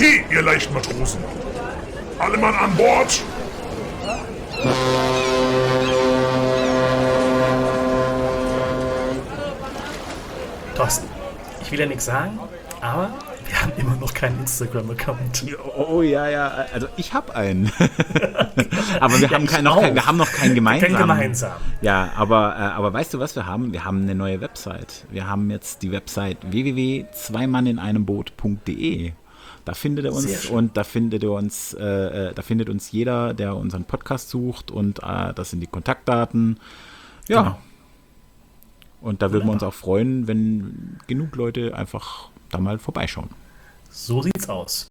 Okay, ihr leichten Matrosen. Alle Mann an Bord. Thorsten, ich will ja nichts sagen, aber wir haben immer noch keinen Instagram-Account. Oh ja, also ich habe einen. Aber wir haben noch keinen gemeinsamen. Kein gemeinsam. Ja, aber weißt du, was wir haben? Wir haben eine neue Website. Wir haben jetzt die Website www.zweimannineinemboot.de. Da findet ihr uns und da findet uns jeder, der unseren Podcast sucht, und das sind die Kontaktdaten. Ja. Genau. Und da würden wir uns auch freuen, wenn genug Leute einfach da mal vorbeischauen. So sieht's aus.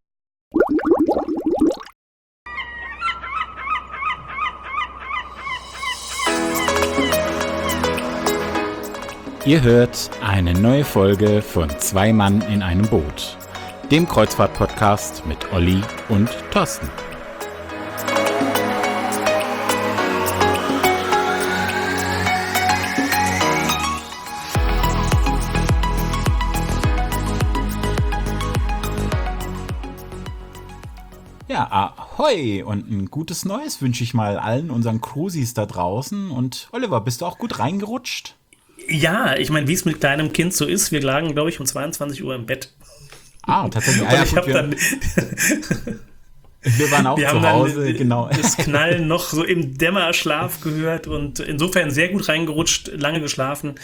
Ihr hört eine neue Folge von Zwei Mann in einem Boot, dem Kreuzfahrt-Podcast mit Olli und Thorsten. Ja, ahoi und ein gutes Neues wünsche ich mal allen unseren Cruisis da draußen. Und Oliver, bist du auch gut reingerutscht? Ja, ich meine, wie es mit kleinem Kind so ist, wir lagen, glaube ich, um 22 Uhr im Bett. Tatsächlich. Wir waren auch zu Hause, dann genau. Das Knallen noch so im Dämmerschlaf gehört und insofern sehr gut reingerutscht, lange geschlafen.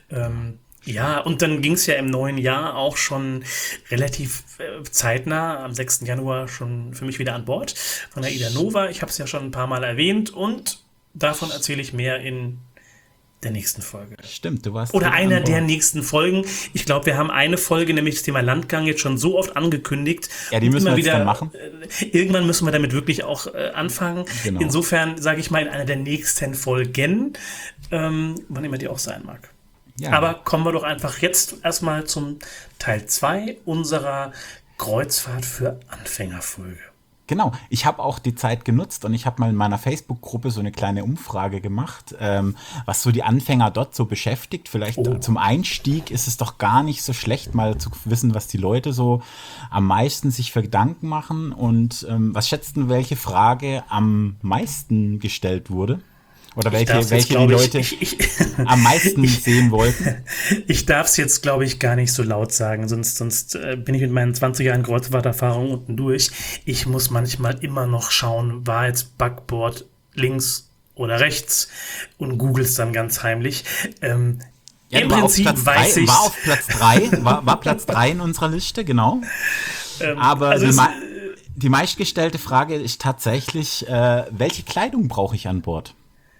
Ja, und dann ging es ja im neuen Jahr auch schon relativ zeitnah, am 6. Januar schon für mich wieder an Bord von der Ida Nova. Ich habe es ja schon ein paar Mal erwähnt und davon erzähle ich mehr in der nächsten Folge. Stimmt, du warst... Oder einer der nächsten Folgen. Ich glaube, wir haben eine Folge, nämlich das Thema Landgang, jetzt schon so oft angekündigt. Ja, die müssen wir jetzt dann machen. Irgendwann müssen wir damit wirklich auch anfangen. Genau. Insofern sage ich mal in einer der nächsten Folgen, wann immer die auch sein mag. Ja. Aber kommen wir doch einfach jetzt erstmal zum Teil 2 unserer Kreuzfahrt für Anfängerfolge. Genau, ich habe auch die Zeit genutzt und ich habe mal in meiner Facebook-Gruppe so eine kleine Umfrage gemacht, was so die Anfänger dort so beschäftigt. Vielleicht zum Einstieg ist es doch gar nicht so schlecht, mal zu wissen, was die Leute so am meisten sich für Gedanken machen. Und was schätzt du, welche Frage am meisten gestellt wurde? Oder welche die Leute am meisten sehen wollten? Ich darf es jetzt, glaube ich, gar nicht so laut sagen, sonst bin ich mit meinen 20 Jahren Kreuzfahrterfahrung unten durch. Ich muss manchmal immer noch schauen, war jetzt Backbord links oder rechts, und googles dann ganz heimlich. Im Prinzip weiß ich. War auf Platz 3, war Platz 3 in unserer Liste, genau. Aber also die meistgestellte Frage ist tatsächlich, welche Kleidung brauche ich an Bord?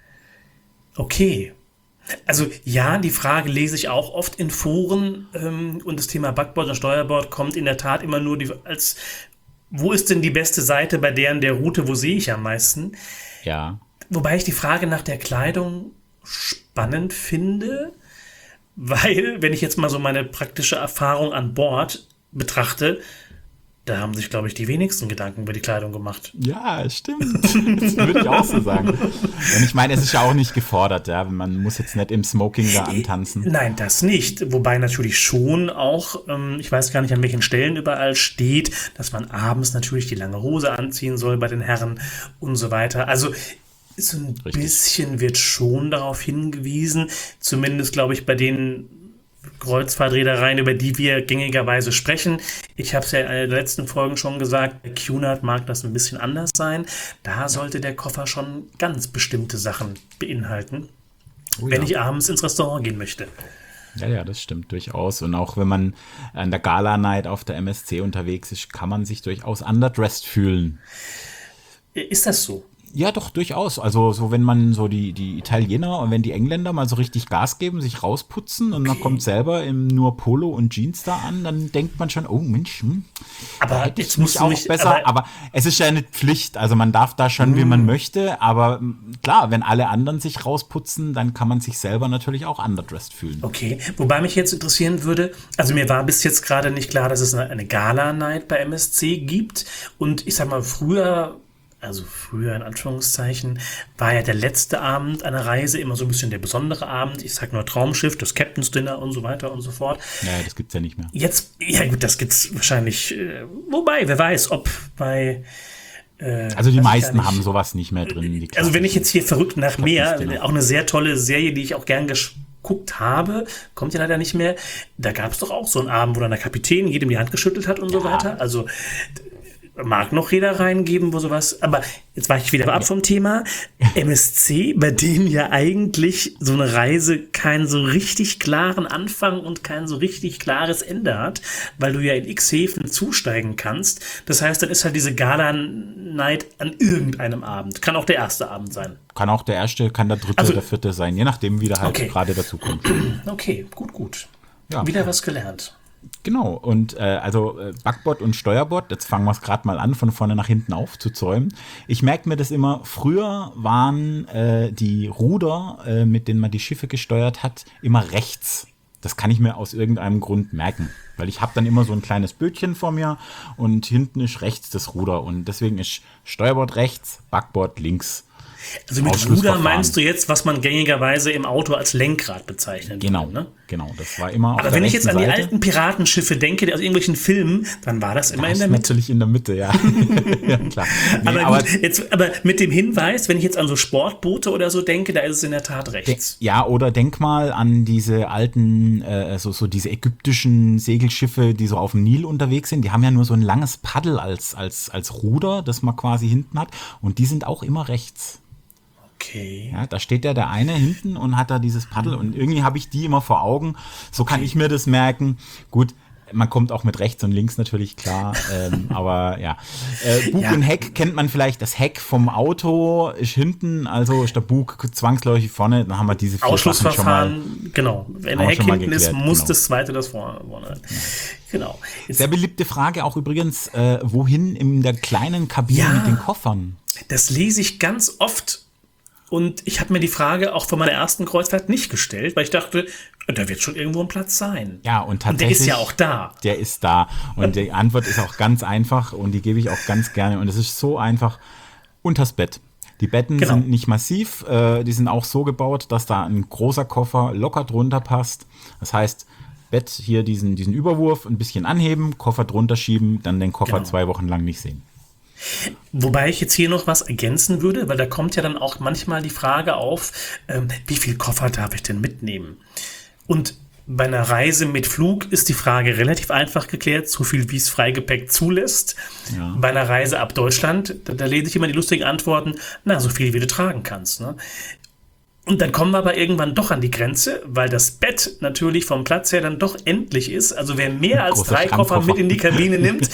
Okay. Also ja, die Frage lese ich auch oft in Foren, und das Thema Backbord und Steuerbord kommt in der Tat immer nur wo ist denn die beste Seite bei der Route, wo sehe ich am meisten? Ja. Wobei ich die Frage nach der Kleidung spannend finde, weil, wenn ich jetzt mal so meine praktische Erfahrung an Bord betrachte, da haben sich, glaube ich, die wenigsten Gedanken über die Kleidung gemacht. Ja, stimmt. Das würde ich auch so sagen. Und ich meine, es ist ja auch nicht gefordert, ja. Man muss jetzt nicht im Smoking da antanzen. Nein, das nicht. Wobei natürlich schon auch, ich weiß gar nicht, an welchen Stellen überall steht, dass man abends natürlich die lange Hose anziehen soll bei den Herren und so weiter. Also so ein bisschen wird schon darauf hingewiesen, zumindest, glaube ich, bei den Kreuzfahrtreedereien, über die wir gängigerweise sprechen. Ich habe es ja in einer der letzten Folgen schon gesagt, bei Cunard mag das ein bisschen anders sein. Da sollte der Koffer schon ganz bestimmte Sachen beinhalten, wenn ich abends ins Restaurant gehen möchte. Ja, das stimmt durchaus. Und auch wenn man an der Gala-Night auf der MSC unterwegs ist, kann man sich durchaus underdressed fühlen. Ist das so? Ja, doch, durchaus. Also so, wenn man so die Italiener und wenn die Engländer mal so richtig Gas geben, sich rausputzen und man kommt selber im nur Polo und Jeans da an, dann denkt man schon, oh Mensch, aber hätte ich mich auch besser. Aber es ist ja eine Pflicht, also man darf da schon, wie man möchte, aber klar, wenn alle anderen sich rausputzen, dann kann man sich selber natürlich auch underdressed fühlen. Okay, wobei mich jetzt interessieren würde, also mir war bis jetzt gerade nicht klar, dass es eine Gala-Night bei MSC gibt, und ich sag mal, früher, also früher in Anführungszeichen, war ja der letzte Abend einer Reise immer so ein bisschen der besondere Abend. Ich sag nur Traumschiff, das Captain's Dinner und so weiter und so fort. Naja, das gibt's ja nicht mehr. Jetzt, ja gut, das gibt's wahrscheinlich, wobei, wer weiß, ob bei Also die weiß ich meisten gar nicht. haben sowas nicht mehr drin. Die Also wenn ich jetzt hier verrückt nach Meer, Captain's Dinner. auch eine sehr tolle Serie, die ich auch gern geguckt habe, kommt ja leider nicht mehr, da gab es doch auch so einen Abend, wo dann der Kapitän jedem die Hand geschüttelt hat und so weiter. Also mag noch jeder reingeben, wo sowas, aber jetzt weiche ich wieder ab vom Thema. MSC, bei dem ja eigentlich so eine Reise keinen so richtig klaren Anfang und kein so richtig klares Ende hat, weil du ja in X Häfen zusteigen kannst. Das heißt, dann ist halt diese Gala-Night an irgendeinem Abend. Kann auch der erste Abend sein. Kann auch der erste, kann der dritte, Also- der vierte sein, je nachdem, wie der halt Okay. gerade dazu kommt. Okay, gut. Ja. Wieder was gelernt. Genau, und Backbord und Steuerbord, jetzt fangen wir es gerade mal an, von vorne nach hinten aufzuzäumen. Ich merke mir das immer, früher waren die Ruder, mit denen man die Schiffe gesteuert hat, immer rechts. Das kann ich mir aus irgendeinem Grund merken, weil ich habe dann immer so ein kleines Bötchen vor mir und hinten ist rechts das Ruder und deswegen ist Steuerbord rechts, Backbord links. Also mit Ruder Ausschlussverfahren. meinst du jetzt, was man gängigerweise im Auto als Lenkrad bezeichnet. Genau, Ne? genau, das war immer auf Aber der wenn ich jetzt rechten an die Seite. alten Piratenschiffe denke, aus irgendwelchen Filmen, dann war das immer in der Mitte. Natürlich in der Mitte, ja. Ja, klar. Nee, Aber, gut, aber mit dem Hinweis, wenn ich jetzt an so Sportboote oder so denke, da ist es in der Tat rechts. Ja, oder denk mal an diese alten, so diese ägyptischen Segelschiffe, die so auf dem Nil unterwegs sind. Die haben ja nur so ein langes Paddel als Ruder, das man quasi hinten hat. Und die sind auch immer rechts. Okay. Ja, da steht der eine hinten und hat da dieses Paddel. Und irgendwie habe ich die immer vor Augen. So kann ich mir das merken. Gut. Man kommt auch mit rechts und links natürlich klar, aber ja. Bug Ja. und Heck kennt man vielleicht. Das Heck vom Auto ist hinten, also ist der Bug zwangsläufig vorne. Dann haben wir diese 4 Sachen schon mal. Ausschlussverfahren, genau. Wenn Haben der wir Heck schon mal hinten ist, geklärt, muss genau. das zweite das vorne sein. Genau. Jetzt, Sehr beliebte Frage auch übrigens, wohin in der kleinen Kabine Ja. mit den Koffern? das lese ich ganz oft. Und ich habe mir die Frage auch von meiner ersten Kreuzfahrt nicht gestellt, weil ich dachte, da wird schon irgendwo ein Platz sein. Ja, und Und der tatsächlich. ist ja auch da. Der ist da. Und die Antwort ist auch ganz einfach und die gebe ich auch ganz gerne. Und es ist so einfach, unters Bett. Die Betten Genau. sind nicht massiv, die sind auch so gebaut, dass da ein großer Koffer locker drunter passt. Das heißt, Bett hier diesen Überwurf ein bisschen anheben, Koffer drunter schieben, dann den Koffer Genau. 2 Wochen lang nicht sehen. Wobei ich jetzt hier noch was ergänzen würde, weil da kommt ja dann auch manchmal die Frage auf, wie viel Koffer darf ich denn mitnehmen? Und bei einer Reise mit Flug ist die Frage relativ einfach geklärt, so viel wie es Freigepäck zulässt. Ja. Bei einer Reise ab Deutschland, da lese ich immer die lustigen Antworten, na, so viel wie du tragen kannst. Ne? Und dann kommen wir aber irgendwann doch an die Grenze, weil das Bett natürlich vom Platz her dann doch endlich ist. Also wer mehr als Großer 3 Koffer Schrankkoffer. mit in die Kabine nimmt,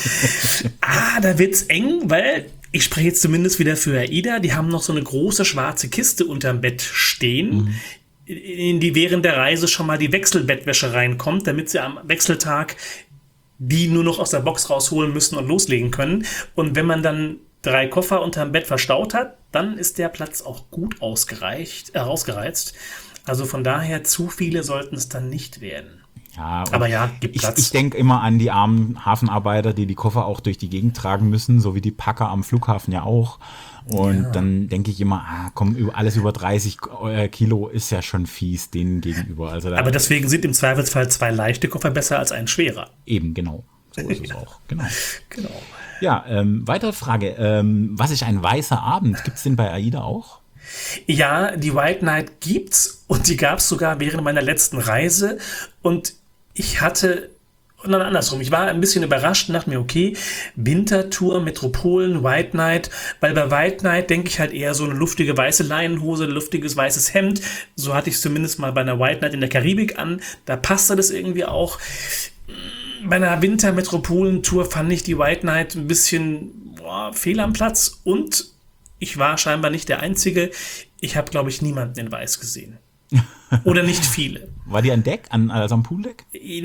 da wird's eng, weil ich spreche jetzt zumindest wieder für AIDA, die haben noch so eine große schwarze Kiste unterm Bett stehen, in die während der Reise schon mal die Wechselbettwäsche reinkommt, damit sie am Wechseltag die nur noch aus der Box rausholen müssen und loslegen können. Und wenn man dann 3 Koffer unterm Bett verstaut hat, dann ist der Platz auch gut ausgereizt. Also von daher, zu viele sollten es dann nicht werden. Ja, und Aber ja, gibt ich Platz. denke immer an die armen Hafenarbeiter, die Koffer auch durch die Gegend tragen müssen, so wie die Packer am Flughafen ja auch. Und dann denke ich immer, komm, alles über 30 Kilo ist ja schon fies denen gegenüber. Also da Aber deswegen sind im Zweifelsfall 2 leichte Koffer besser als ein schwerer. eben, genau. So ist es auch. Genau. Genau. Ja, weitere Frage. Was ist ein weißer Abend? Gibt es den bei AIDA auch? Ja, die White Night gibt's und die gab's sogar während meiner letzten Reise und ich hatte, und dann andersrum, ich war ein bisschen überrascht und dachte mir, okay, Wintertour, Metropolen, White Night, weil bei White Night denke ich halt eher so eine luftige weiße Leinenhose, ein luftiges weißes Hemd, so hatte ich es zumindest mal bei einer White Night in der Karibik an, da passte das irgendwie auch. Bei einer Winter-Metropolen-Tour fand ich die White Night ein bisschen fehl am Platz und ich war scheinbar nicht der Einzige. Ich habe, glaube ich, niemanden in Weiß gesehen. Oder nicht viele. War die an Deck, also am Pooldeck?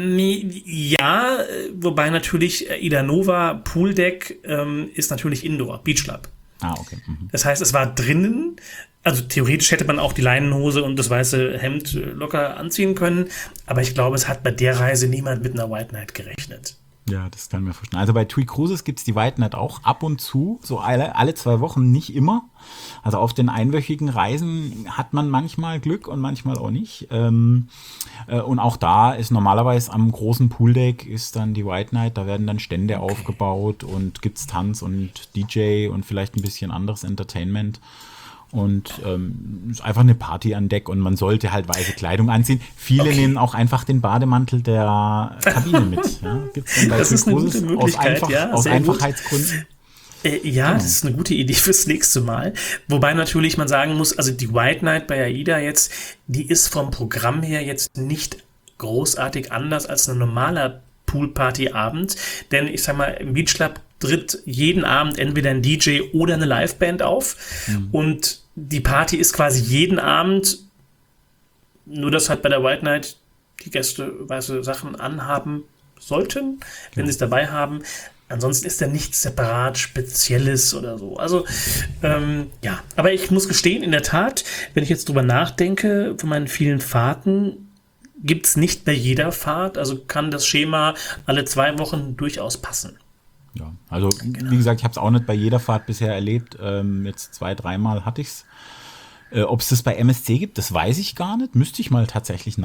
Ja, wobei natürlich Ida Nova Pooldeck ist natürlich Indoor, Beach Club. Ah, okay. Mhm. Das heißt, es war drinnen. Also theoretisch hätte man auch die Leinenhose und das weiße Hemd locker anziehen können. Aber ich glaube, es hat bei der Reise niemand mit einer White Night gerechnet. Ja, das kann ich mir vorstellen. Also bei TUI Cruises gibt's die White Night auch ab und zu, so alle 2 Wochen, nicht immer. Also auf den einwöchigen Reisen hat man manchmal Glück und manchmal auch nicht. Und auch da ist normalerweise am großen Pooldeck ist dann die White Night, da werden dann Stände aufgebaut und gibt's Tanz und DJ und vielleicht ein bisschen anderes Entertainment. Und ist einfach eine Party an Deck und man sollte halt weiße Kleidung anziehen. Viele nehmen auch einfach den Bademantel der Kabine mit. Ja? Gibt's dann bei Das ist eine gute Möglichkeit, aus Einfachheitsgründen. Ja, das ist eine gute Idee fürs nächste Mal. Wobei natürlich man sagen muss, also die White Night bei AIDA jetzt, die ist vom Programm her jetzt nicht großartig anders als ein normaler Poolparty-Abend. Denn ich sag mal, im Beach Club tritt jeden Abend entweder ein DJ oder eine Liveband auf. Und die Party ist quasi jeden Abend, nur dass halt bei der White Night die Gäste weiße Sachen anhaben sollten, wenn sie es dabei haben. Ansonsten ist da nichts separat Spezielles oder so. Also, ja. Aber ich muss gestehen, in der Tat, wenn ich jetzt drüber nachdenke, von meinen vielen Fahrten, gibt es nicht bei jeder Fahrt, also kann das Schema alle 2 Wochen durchaus passen. Ja, also wie gesagt, ich habe es auch nicht bei jeder Fahrt bisher erlebt. Jetzt 2-3 Mal hatte ich es. Ob es das bei MSC gibt, das weiß ich gar nicht. Müsste ich mal tatsächlich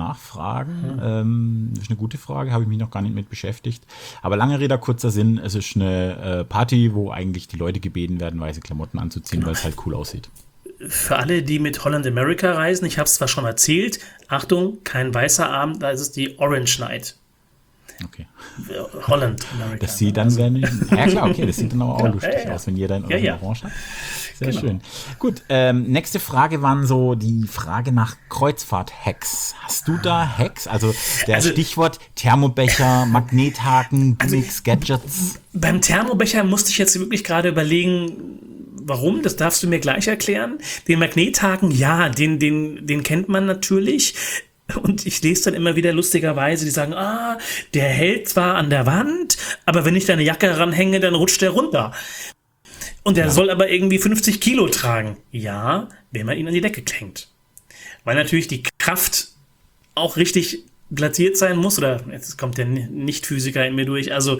nachfragen. Das ist eine gute Frage, habe ich mich noch gar nicht mit beschäftigt. Aber lange Rede, kurzer Sinn, es ist eine Party, wo eigentlich die Leute gebeten werden, weiße Klamotten anzuziehen, weil es halt cool aussieht. Für alle, die mit Holland America reisen, ich habe es zwar schon erzählt, Achtung, kein weißer Abend, da ist es die Orange Night. Okay. Holland America. Das sieht dann, ja klar, okay, das sieht dann aber auch lustig aus, wenn jeder in Orange hat. Sehr schön. Gut, nächste Frage waren so die Frage nach Kreuzfahrt-Hacks. Hast du da Hacks? Also Stichwort Thermobecher, Magnethaken, Gimmicks, Gadgets. Beim Thermobecher musste ich jetzt wirklich gerade überlegen, warum, das darfst du mir gleich erklären. Den Magnethaken, ja, den kennt man natürlich. Und ich lese dann immer wieder lustigerweise, die sagen, der hält zwar an der Wand, aber wenn ich da eine Jacke ranhänge, dann rutscht der runter. Und der soll aber irgendwie 50 Kilo tragen. Ja, wenn man ihn an die Decke klängt. Weil natürlich die Kraft auch richtig platziert sein muss, oder jetzt kommt der Nicht-Physiker in mir durch, also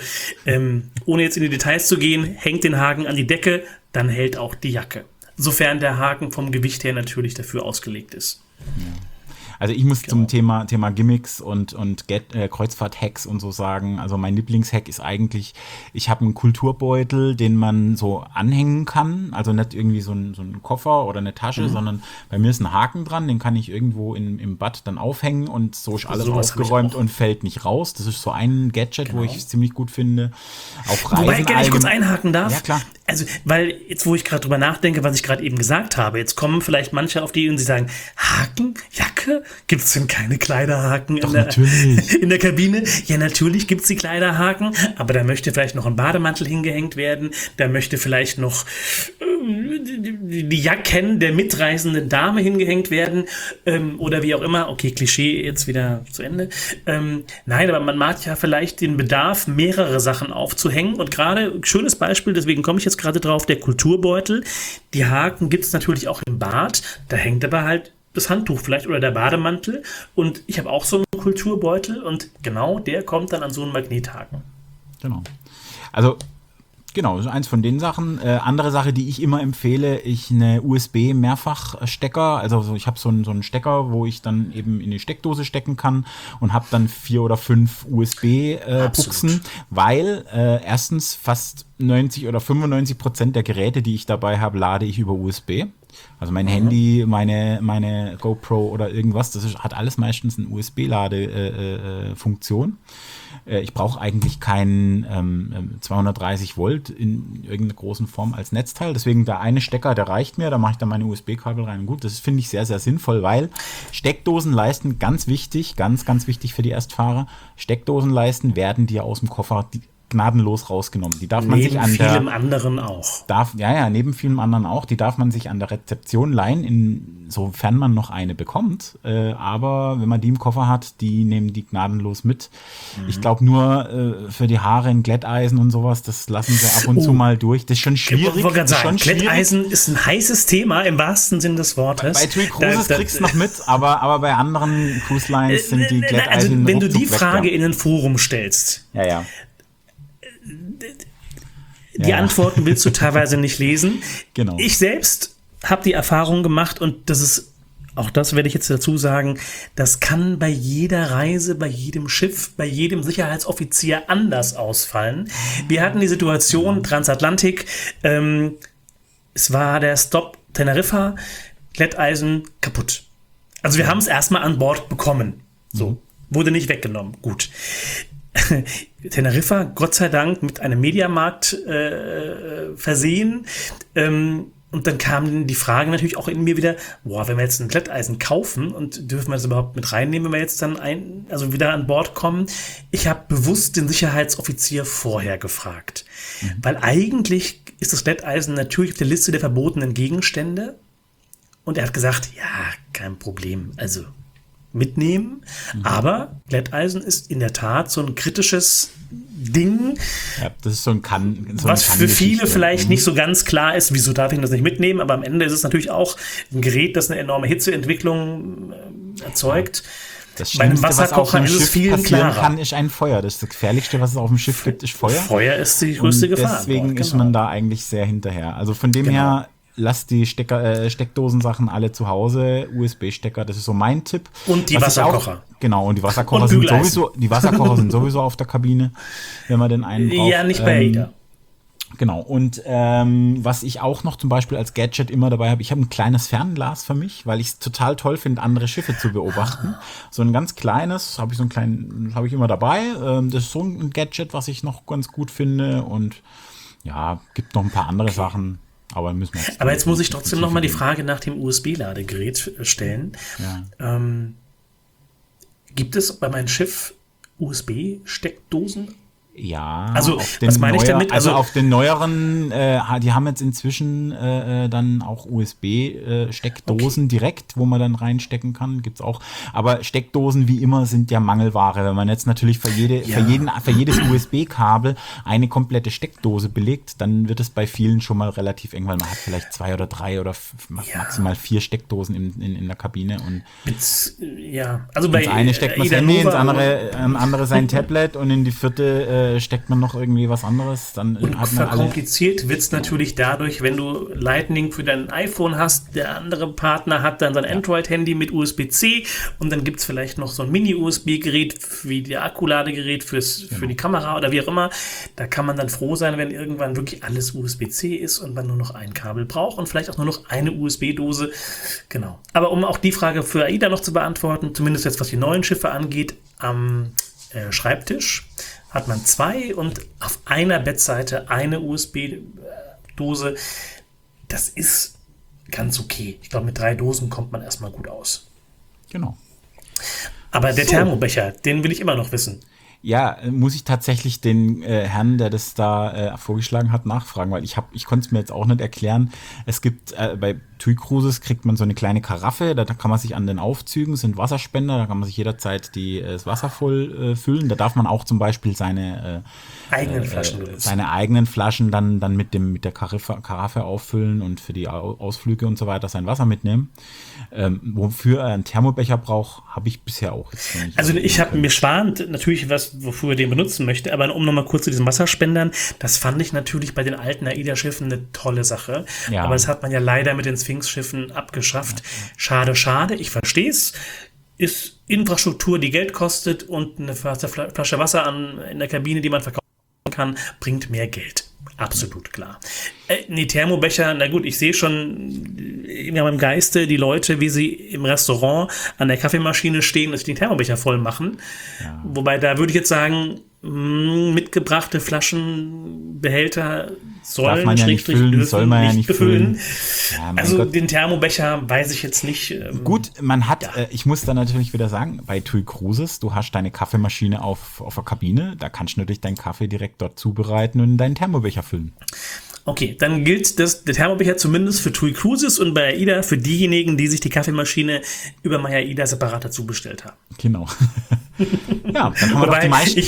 ohne jetzt in die Details zu gehen, hängt den Haken an die Decke, dann hält auch die Jacke. Sofern der Haken vom Gewicht her natürlich dafür ausgelegt ist. Ja. Also ich muss zum Thema Gimmicks und Kreuzfahrt-Hacks und so sagen, also mein Lieblingshack ist eigentlich, ich habe einen Kulturbeutel, den man so anhängen kann, also nicht irgendwie so ein Koffer oder eine Tasche, sondern bei mir ist ein Haken dran, den kann ich irgendwo im Bad dann aufhängen und so ist alles aufgeräumt und fällt nicht raus. Das ist so ein Gadget, wo ich es ziemlich gut finde. Auf Reisen. Wobei ich gerne kurz einhaken darf. Ja, klar. Also, weil jetzt, wo ich gerade drüber nachdenke, was ich gerade eben gesagt habe, jetzt kommen vielleicht manche auf die Idee und sie sagen, Haken, Jacke, gibt es denn keine Kleiderhaken in der Kabine? Ja, natürlich gibt es die Kleiderhaken, aber da möchte vielleicht noch ein Bademantel hingehängt werden, da möchte vielleicht noch die Jacken der mitreisenden Dame hingehängt werden oder wie auch immer. Okay, Klischee jetzt wieder zu Ende. Nein, aber man mag ja vielleicht den Bedarf, mehrere Sachen aufzuhängen und gerade, schönes Beispiel, deswegen komme ich jetzt gerade drauf, der Kulturbeutel. Die Haken gibt es natürlich auch im Bad, da hängt aber halt das Handtuch vielleicht oder der Bademantel und ich habe auch so einen Kulturbeutel und genau der kommt dann an so einen Magnethaken. Genau. Also genau, das ist eins von den Sachen. Andere Sache, die ich immer empfehle, eine USB-Mehrfachstecker. Also ich habe so einen Stecker, wo ich dann eben in die Steckdose stecken kann und habe dann 4 oder 5 USB-Buchsen, weil erstens fast 90 oder 95% der Geräte, die ich dabei habe, lade ich über USB. Also mein Handy, meine GoPro oder irgendwas, hat alles meistens eine USB-Ladefunktion. Ich brauche eigentlich keinen 230 Volt in irgendeiner großen Form als Netzteil. Deswegen der eine Stecker, der reicht mir. Da mache ich dann meine USB-Kabel rein. Gut, das finde ich sehr, sehr sinnvoll, weil Steckdosenleisten, ganz wichtig, ganz, ganz wichtig für die Erstfahrer, Steckdosenleisten werden dir aus dem Koffer gnadenlos rausgenommen. Die darf man sich an der... Neben vielem anderen auch. Neben vielem anderen auch. Die darf man sich an der Rezeption leihen, sofern man noch eine bekommt. Aber wenn man die im Koffer hat, die nehmen die gnadenlos mit. Ich glaube nur für die Haare ein Glätteisen und sowas, das lassen sie ab und zu mal durch. Das ist schon schwierig. Ich wollte gerade sagen, Glätteisen ist ein heißes Thema im wahrsten Sinn des Wortes. Bei TUI Cruises kriegst du noch mit, aber bei anderen Cruise Lines sind die Glätteisen also wenn du die Frage in ein Forum stellst, ja. Die Antworten willst du teilweise nicht lesen. Genau. Ich selbst habe die Erfahrung gemacht und das ist, auch das werde ich jetzt dazu sagen, das kann bei jeder Reise, bei jedem Schiff, bei jedem Sicherheitsoffizier anders ausfallen. Wir hatten die Situation, Transatlantik, es war der Stop Teneriffa, Glätteisen kaputt. Also wir haben es erstmal an Bord bekommen. So, wurde nicht weggenommen. Gut. Teneriffa, Gott sei Dank, mit einem Mediamarkt versehen. Und dann kam die Frage natürlich auch in mir wieder, wenn wir jetzt ein Glätteisen kaufen und dürfen wir das überhaupt mit reinnehmen, wenn wir jetzt dann wieder an Bord kommen? Ich habe bewusst den Sicherheitsoffizier vorher gefragt. Weil eigentlich ist das Glätteisen natürlich auf der Liste der verbotenen Gegenstände. Und er hat gesagt, ja, kein Problem, also mitnehmen. Aber Glätteisen ist in der Tat so ein kritisches Ding, Ja, das ist so ein was für viele vielleicht nicht so ganz klar ist, wieso darf ich das nicht mitnehmen, aber am Ende ist es natürlich auch ein Gerät, das eine enorme Hitzeentwicklung erzeugt. Das Bei einem Schlimmste, was auf Wasserkocher einem ist es Schiff viel passieren klarer. kann, ist ein Feuer. Das ist das Gefährlichste, was es auf dem Schiff gibt, ist Feuer. Feuer ist die größte Und Gefahr. deswegen ist man da eigentlich sehr hinterher. Also von dem her, lasst die Steckdosensachen alle zu Hause, USB-Stecker, das ist so mein Tipp. Und die Was ich Wasserkocher. Genau, und die Wasserkocher Und sind Bügeleisen. sowieso auf der Kabine, wenn man den einen braucht. Ja, nicht bei AIDA. Genau, und was ich auch noch zum Beispiel als Gadget immer dabei habe, ich habe ein kleines Fernglas für mich, weil ich es total toll finde, andere Schiffe zu beobachten. So ein ganz kleines, habe ich immer dabei. Das ist so ein Gadget, was ich noch ganz gut finde und ja, gibt noch ein paar andere Sachen. Aber jetzt muss ich trotzdem noch mal die Frage nach dem USB-Ladegerät stellen. Ja. Gibt es bei meinem Schiff USB-Steckdosen? Ja, Also, was meine ich damit? Also Also auf den neueren, die haben jetzt inzwischen dann auch USB-Steckdosen direkt, wo man dann reinstecken kann, gibt's auch. Aber Steckdosen wie immer sind ja Mangelware. Wenn man jetzt natürlich für jedes USB-Kabel eine komplette Steckdose belegt, dann wird es bei vielen schon mal relativ eng, weil man hat vielleicht 2 oder 3 oder maximal 4 Steckdosen in der Kabine. Und also bei ins eine steckt man das Handy, ins andere sein Tablet und in die vierte steckt man noch irgendwie was anderes, dann und hat man verkompliziert wird es natürlich dadurch, wenn du Lightning für dein iPhone hast, der andere Partner hat dann sein Android-Handy mit USB-C und dann gibt es vielleicht noch so ein Mini-USB-Gerät wie der Akkuladegerät für die Kamera oder wie auch immer. Da kann man dann froh sein, wenn irgendwann wirklich alles USB-C ist und man nur noch ein Kabel braucht und vielleicht auch nur noch eine USB-Dose. Genau. Aber um auch die Frage für AIDA noch zu beantworten, zumindest jetzt was die neuen Schiffe angeht, am Schreibtisch hat man 2 und auf einer Bettseite eine USB-Dose. Das ist ganz okay. Ich glaube, mit 3 Dosen kommt man erstmal gut aus. Genau. Aber der Thermobecher, den will ich immer noch wissen. Ja, muss ich tatsächlich den Herrn, der das da vorgeschlagen hat, nachfragen, weil ich konnte es mir jetzt auch nicht erklären. Es gibt bei TUI Cruises kriegt man so eine kleine Karaffe, da kann man sich an den Aufzügen, sind Wasserspender, da kann man sich jederzeit das Wasser voll füllen. Da darf man auch zum Beispiel seine eigenen Flaschen dann mit der Karaffe auffüllen und für die Ausflüge und so weiter sein Wasser mitnehmen. Wofür er einen Thermobecher braucht, habe ich bisher auch jetzt noch nicht. Also ich habe mir schwant natürlich was, wofür er den benutzen möchte, aber um nochmal kurz zu diesen Wasserspendern, das fand ich natürlich bei den alten AIDA-Schiffen eine tolle Sache. Ja. Aber das hat man ja leider mit den Sphinx-Schiffen abgeschafft. Ja. Schade, ich verstehe es. Ist Infrastruktur, die Geld kostet und eine Flasche Wasser in der Kabine, die man verkaufen kann, bringt mehr Geld. Absolut klar. Thermobecher, na gut, ich sehe schon in meinem Geiste die Leute, wie sie im Restaurant an der Kaffeemaschine stehen und sich den Thermobecher voll machen. Ja. Wobei, da würde ich jetzt sagen, mitgebrachte Flaschenbehälter soll man ja nicht befüllen. Ja, also Gott. Den Thermobecher weiß ich jetzt nicht. Gut, man hat, ich muss da natürlich wieder sagen, bei TUI Cruises, du hast deine Kaffeemaschine auf der Kabine, da kannst du natürlich deinen Kaffee direkt dort zubereiten und in deinen Thermobecher füllen. Okay, dann gilt der Thermobecher zumindest für TUI Cruises und bei AIDA für diejenigen, die sich die Kaffeemaschine über MyAIDA separat dazu bestellt haben. Genau. Ja, dann haben wir doch die meisten.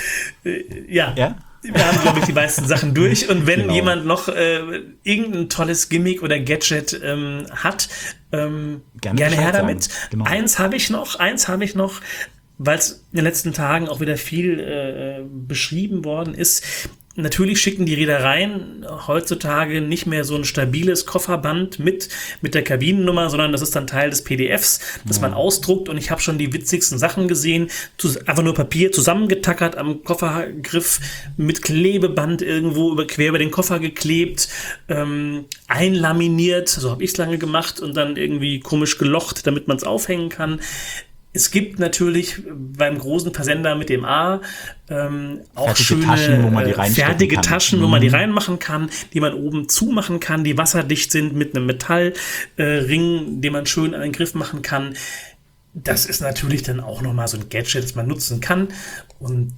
Ja? Wir haben, glaube ich, die meisten Sachen durch. Und wenn jemand noch irgendein tolles Gimmick oder Gadget hat, gerne her damit. Genau. Eins habe ich noch, weil es in den letzten Tagen auch wieder viel beschrieben worden ist. Natürlich schicken die Reedereien heutzutage nicht mehr so ein stabiles Kofferband mit der Kabinennummer, sondern das ist dann Teil des PDFs, das man ausdruckt. Und ich habe schon die witzigsten Sachen gesehen. Einfach nur Papier zusammengetackert am Koffergriff, mit Klebeband irgendwo quer über den Koffer geklebt, einlaminiert, so habe ich es lange gemacht, und dann irgendwie komisch gelocht, damit man es aufhängen kann. Es gibt natürlich beim großen Versender mit dem A auch fertige schöne Taschen, wo man die reinstecken fertige kann. Taschen, wo man die reinmachen kann, die man oben zumachen kann, die wasserdicht sind mit einem Metallring, den man schön an den Griff machen kann. Das ist natürlich dann auch nochmal so ein Gadget, das man nutzen kann. Und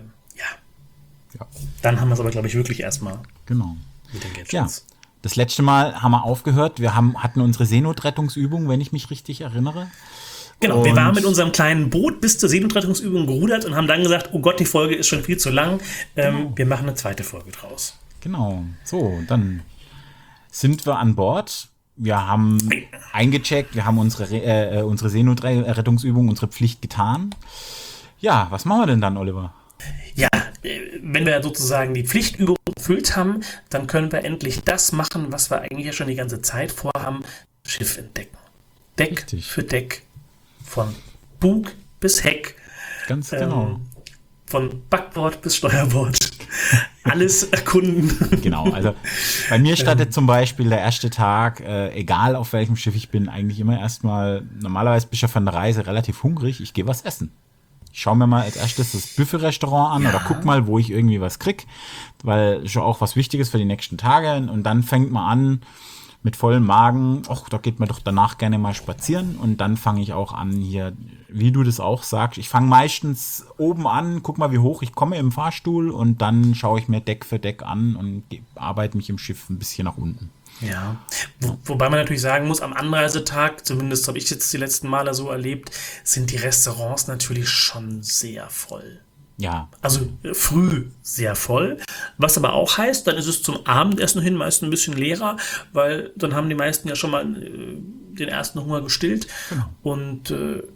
dann haben wir es aber, glaube ich, wirklich erstmal Genau. mit den Gadgets. Ja. Das letzte Mal haben wir aufgehört. Wir hatten unsere Seenotrettungsübung, wenn ich mich richtig erinnere. Genau, wir waren mit unserem kleinen Boot bis zur Seenotrettungsübung gerudert und haben dann gesagt, oh Gott, die Folge ist schon viel zu lang. Wir machen eine zweite Folge draus. Genau. So, dann sind wir an Bord. Wir haben eingecheckt, wir haben unsere Seenotrettungsübung, unsere Pflicht getan. Ja, was machen wir denn dann, Oliver? Ja, wenn wir sozusagen die Pflichtübung erfüllt haben, dann können wir endlich das machen, was wir eigentlich ja schon die ganze Zeit vorhaben: Schiff entdecken. Deck Richtig. für Deck, von Bug bis Heck. Ganz genau. Von Backbord bis Steuerbord. Alles erkunden. Genau, also bei mir startet zum Beispiel der erste Tag, egal auf welchem Schiff ich bin, eigentlich immer erstmal, normalerweise bin ich ja von der Reise relativ hungrig, ich gehe was essen. Ich schaue mir mal als erstes das Buffet-Restaurant an oder guck mal, wo ich irgendwie was krieg, weil schon auch was Wichtiges für die nächsten Tage, und dann fängt man an mit vollem Magen, ach, da geht man doch danach gerne mal spazieren, und dann fange ich auch an hier, wie du das auch sagst, ich fange meistens oben an, guck mal, wie hoch ich komme im Fahrstuhl, und dann schaue ich mir Deck für Deck an und arbeite mich im Schiff ein bisschen nach unten. Ja, wobei man natürlich sagen muss, am Anreisetag, zumindest habe ich jetzt die letzten Male so erlebt, sind die Restaurants natürlich schon sehr voll. Ja. Also früh sehr voll, was aber auch heißt, dann ist es zum Abendessen hin meist ein bisschen leerer, weil dann haben die meisten ja schon mal den ersten Hunger gestillt. Genau. Und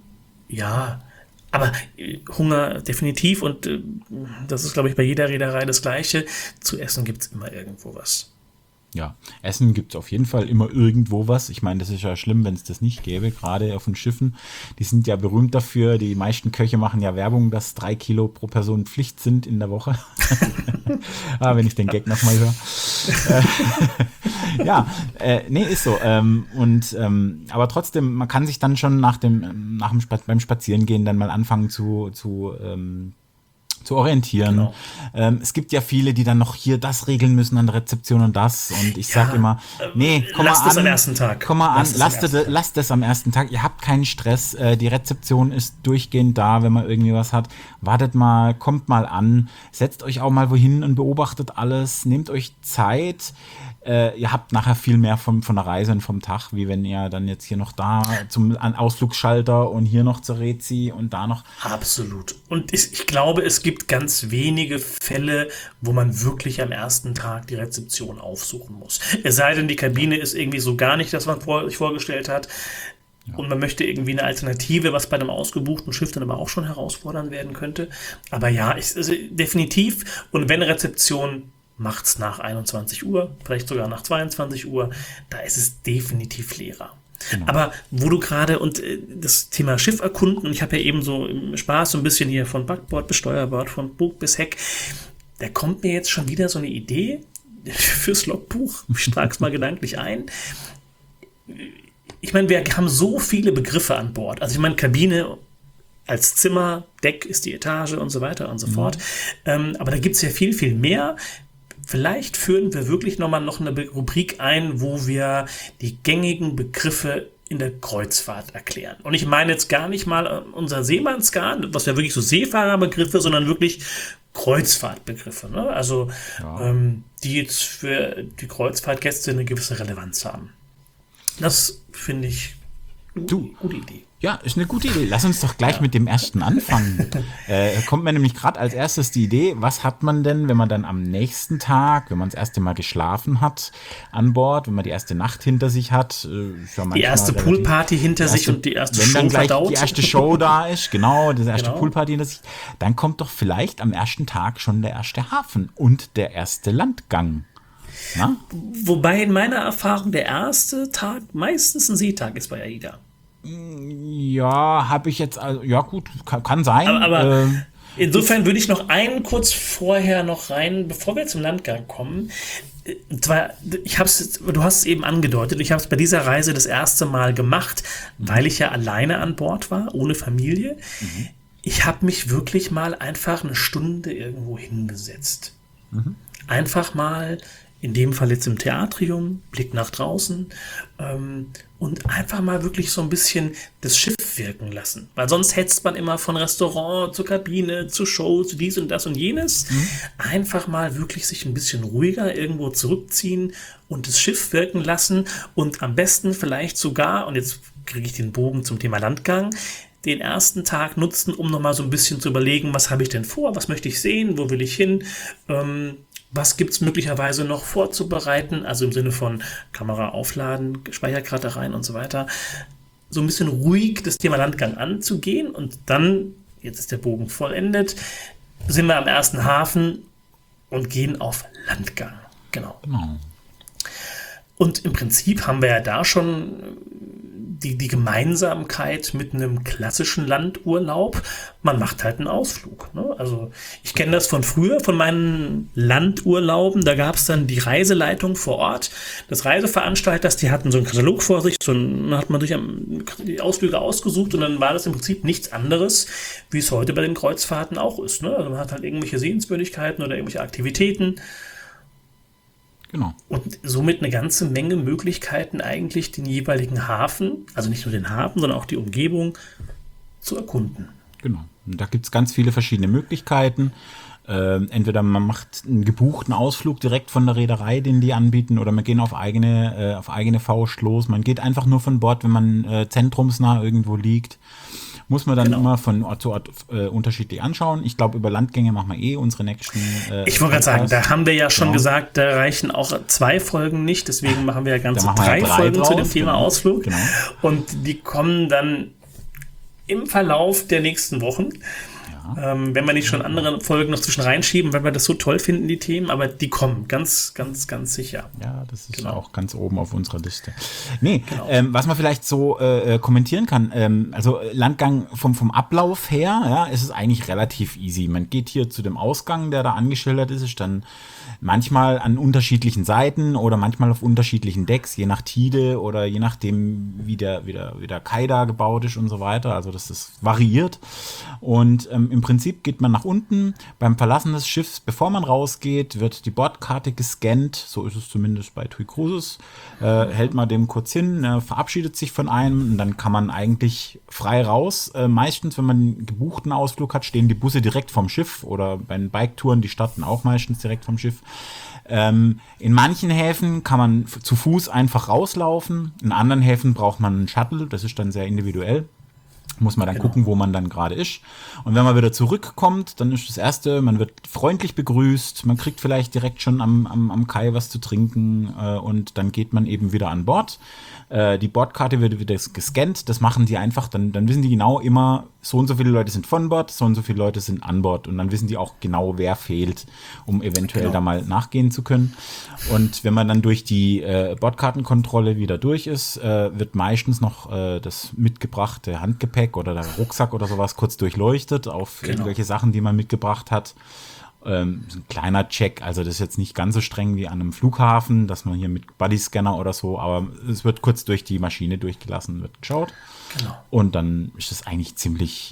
aber Hunger definitiv, und das ist, glaube ich, bei jeder Reederei das Gleiche. Zu essen gibt es immer irgendwo was. Ja, Essen gibt es auf jeden Fall immer irgendwo was. Ich meine, das ist ja schlimm, wenn es das nicht gäbe, gerade auf den Schiffen. Die sind ja berühmt dafür. Die meisten Köche machen ja Werbung, dass 3 Kilo pro Person Pflicht sind in der Woche. Wenn ich den Gag nochmal höre. Ist so. Aber trotzdem, man kann sich dann schon beim Spazierengehen dann mal anfangen zu orientieren. Genau. Es gibt ja viele, die dann noch hier das regeln müssen an der Rezeption und das. Und ich sage immer, nee, komm mal an. Lasst das am ersten Tag. Komm mal an, lasst das am ersten Tag. Ihr habt keinen Stress. Die Rezeption ist durchgehend da, wenn man irgendwie was hat. Wartet mal, kommt mal an. Setzt euch auch mal wohin und beobachtet alles. Nehmt euch Zeit. Ihr habt nachher viel mehr von der Reise und vom Tag, wie wenn ihr dann jetzt hier noch da zum Ausflugsschalter und hier noch zur Rezi und da noch. Absolut. Und ich glaube, es gibt ganz wenige Fälle, wo man wirklich am ersten Tag die Rezeption aufsuchen muss. Es sei denn, die Kabine ist irgendwie so gar nicht das, was man sich vorgestellt hat. Ja. Und man möchte irgendwie eine Alternative, was bei einem ausgebuchten Schiff dann aber auch schon herausfordernd werden könnte. Aber ja, definitiv. Und wenn Rezeption macht's nach 21 Uhr, vielleicht sogar nach 22 Uhr, da ist es definitiv leerer. Genau. Aber wo du gerade und das Thema Schiff erkunden, und ich habe ja eben so im Spaß so ein bisschen hier von Backbord bis Steuerbord, von Bug bis Heck, da kommt mir jetzt schon wieder so eine Idee fürs Logbuch. Ich trage es mal gedanklich ein. Ich meine, wir haben so viele Begriffe an Bord. Also ich meine, Kabine als Zimmer, Deck ist die Etage und so weiter und so fort. Aber da gibt es ja viel, viel mehr. Vielleicht führen wir wirklich noch eine Rubrik ein, wo wir die gängigen Begriffe in der Kreuzfahrt erklären. Und ich meine jetzt gar nicht mal unser Seemannsgarn, was ja wirklich so Seefahrerbegriffe, sondern wirklich Kreuzfahrtbegriffe. Ne? Also die jetzt für die Kreuzfahrtgäste eine gewisse Relevanz haben. Das finde ich eine gute Idee. Ja, ist eine gute Idee. Lass uns doch gleich mit dem ersten anfangen. Kommt mir nämlich gerade als erstes die Idee, was hat man denn, wenn man dann am nächsten Tag, wenn man das erste Mal geschlafen hat an Bord, wenn man die erste Nacht hinter sich hat, die erste Poolparty hinter sich und die erste wenn Show dann gleich verdaut. die erste Show da ist, genau, die erste Genau. Poolparty hinter sich, dann kommt doch vielleicht am ersten Tag schon der erste Hafen und der erste Landgang. Na? Wobei in meiner Erfahrung der erste Tag meistens ein Seetag ist bei AIDA. Ja, habe ich jetzt, also, ja gut, kann sein. Aber insofern würde ich noch einen kurz vorher noch rein, bevor wir zum Landgang kommen. Und zwar, du hast es eben angedeutet, ich habe es bei dieser Reise das erste Mal gemacht, weil ich ja alleine an Bord war, ohne Familie. Ich habe mich wirklich mal einfach eine Stunde irgendwo hingesetzt. Einfach mal, in dem Fall jetzt im Theatrium, Blick nach draußen, und einfach mal wirklich so ein bisschen das Schiff wirken lassen. Weil sonst hetzt man immer von Restaurant zur Kabine, zu Show, zu dies und das und jenes. Einfach mal wirklich sich ein bisschen ruhiger irgendwo zurückziehen und das Schiff wirken lassen und am besten vielleicht sogar, und jetzt kriege ich den Bogen zum Thema Landgang, den ersten Tag nutzen, um nochmal so ein bisschen zu überlegen, was habe ich denn vor, was möchte ich sehen, wo will ich hin, was gibt es möglicherweise noch vorzubereiten, also im Sinne von Kamera aufladen, Speicherkarte rein und so weiter. So ein bisschen ruhig das Thema Landgang anzugehen und dann, jetzt ist der Bogen vollendet, sind wir am ersten Hafen und gehen auf Landgang. Genau. Und im Prinzip haben wir ja da schon die Gemeinsamkeit mit einem klassischen Landurlaub. Man macht halt einen Ausflug. Ne? Also ich kenne das von früher, von meinen Landurlauben. Da gab es dann die Reiseleitung vor Ort des Reiseveranstalters. Die hatten so einen Katalog vor sich. Dann hat man sich die Ausflüge ausgesucht und dann war das im Prinzip nichts anderes, wie es heute bei den Kreuzfahrten auch ist. Ne? Also man hat halt irgendwelche Sehenswürdigkeiten oder irgendwelche Aktivitäten. Genau. Und somit eine ganze Menge Möglichkeiten, eigentlich den jeweiligen Hafen, also nicht nur den Hafen, sondern auch die Umgebung zu erkunden. Genau. Und da gibt es ganz viele verschiedene Möglichkeiten. Entweder man macht einen gebuchten Ausflug direkt von der Reederei, den die anbieten, oder man geht auf eigene Faust los. Man geht einfach nur von Bord, wenn man zentrumsnah irgendwo liegt. Muss man dann immer von Ort zu Ort unterschiedlich anschauen. Ich glaube, über Landgänge machen wir unsere nächsten. Ich wollte gerade sagen, da haben wir ja schon gesagt, da reichen auch 2 Folgen nicht. Deswegen machen wir ja ganze 3 Folgen zu dem Thema Ausflug. Genau. Und die kommen dann im Verlauf der nächsten Wochen. Wenn wir nicht schon andere Folgen noch zwischen reinschieben, weil wir das so toll finden, die Themen, aber die kommen, ganz, ganz, ganz sicher. Ja, das ist auch ganz oben auf unserer Liste. Nee, was man vielleicht so kommentieren kann, also Landgang vom Ablauf her, ja, ist es eigentlich relativ easy. Man geht hier zu dem Ausgang, der da angeschildert ist dann manchmal an unterschiedlichen Seiten oder manchmal auf unterschiedlichen Decks, je nach Tide oder je nachdem, wie der Kai da gebaut ist und so weiter. Also das ist variiert. Und im Prinzip geht man nach unten. Beim Verlassen des Schiffs, bevor man rausgeht, wird die Bordkarte gescannt. So ist es zumindest bei TUI Cruises. Hält man dem kurz hin, verabschiedet sich von einem und dann kann man eigentlich frei raus. Meistens, wenn man einen gebuchten Ausflug hat, stehen die Busse direkt vom Schiff oder bei den Biketouren, die starten auch meistens direkt vom Schiff. In manchen Häfen kann man zu Fuß einfach rauslaufen. In anderen Häfen braucht man einen Shuttle. Das ist dann sehr individuell. Muss man dann gucken, wo man dann gerade ist. Und wenn man wieder zurückkommt, dann ist das Erste, man wird freundlich begrüßt, man kriegt vielleicht direkt schon am Kai was zu trinken und dann geht man eben wieder an Bord. Die Bordkarte wird wieder gescannt, das machen die einfach, dann wissen die genau immer, so und so viele Leute sind von Bord, so und so viele Leute sind an Bord und dann wissen die auch genau, wer fehlt, um eventuell da mal nachgehen zu können. Und wenn man dann durch die Bordkartenkontrolle wieder durch ist, wird meistens noch das mitgebrachte Handgepäck oder der Rucksack oder sowas kurz durchleuchtet auf irgendwelche Sachen, die man mitgebracht hat. Ein kleiner Check, also das ist jetzt nicht ganz so streng wie an einem Flughafen, dass man hier mit Bodyscanner oder so, aber es wird kurz durch die Maschine durchgelassen, wird geschaut. Genau. Und dann ist es eigentlich ziemlich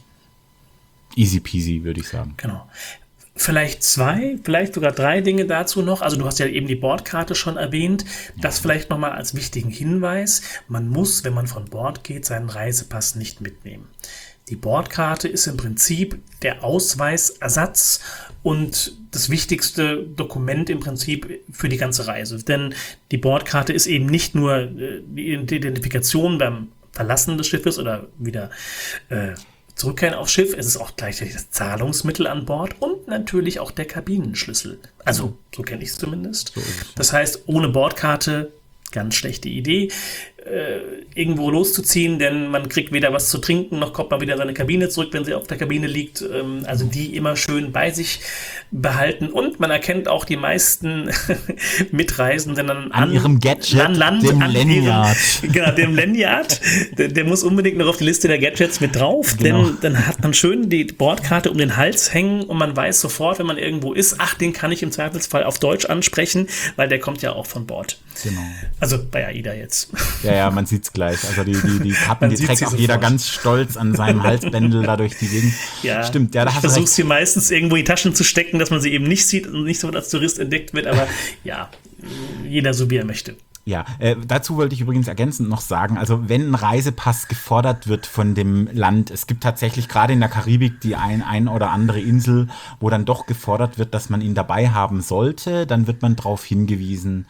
easy peasy, würde ich sagen. Genau. Vielleicht 2, vielleicht sogar 3 Dinge dazu noch. Also du hast ja eben die Bordkarte schon erwähnt. Das vielleicht nochmal als wichtigen Hinweis. Man muss, wenn man von Bord geht, seinen Reisepass nicht mitnehmen. Die Bordkarte ist im Prinzip der Ausweisersatz und das wichtigste Dokument im Prinzip für die ganze Reise. Denn die Bordkarte ist eben nicht nur die Identifikation beim Verlassen des Schiffes oder wieder zurückkehren aufs Schiff. Es ist auch gleichzeitig das Zahlungsmittel an Bord und natürlich auch der Kabinenschlüssel. Also, so kenne ich es zumindest. So das heißt, ohne Bordkarte, ganz schlechte Idee, irgendwo loszuziehen, denn man kriegt weder was zu trinken, noch kommt man wieder in seine Kabine zurück, wenn sie auf der Kabine liegt. Also die immer schön bei sich behalten. Und man erkennt auch die meisten Mitreisenden an ihrem Gadget, dem Lanyard. Genau, dem Lanyard. Der muss unbedingt noch auf die Liste der Gadgets mit drauf, genau. Denn dann hat man schön die Bordkarte um den Hals hängen und man weiß sofort, wenn man irgendwo ist, ach, den kann ich im Zweifelsfall auf Deutsch ansprechen, weil der kommt ja auch von Bord. Genau. Also bei AIDA jetzt. Ja, man sieht's gleich. Also die Kappen, die trägt auch jeder ganz stolz an seinem Halsbändel da durch die Gegend. Ja, stimmt. Ja, da ich versuche sie meistens irgendwo in die Taschen zu stecken, dass man sie eben nicht sieht und nicht so als Tourist entdeckt wird. Aber ja, jeder so wie er möchte. Ja, dazu wollte ich übrigens ergänzend noch sagen, also wenn ein Reisepass gefordert wird von dem Land, es gibt tatsächlich gerade in der Karibik die ein oder andere Insel, wo dann doch gefordert wird, dass man ihn dabei haben sollte, dann wird man darauf hingewiesen,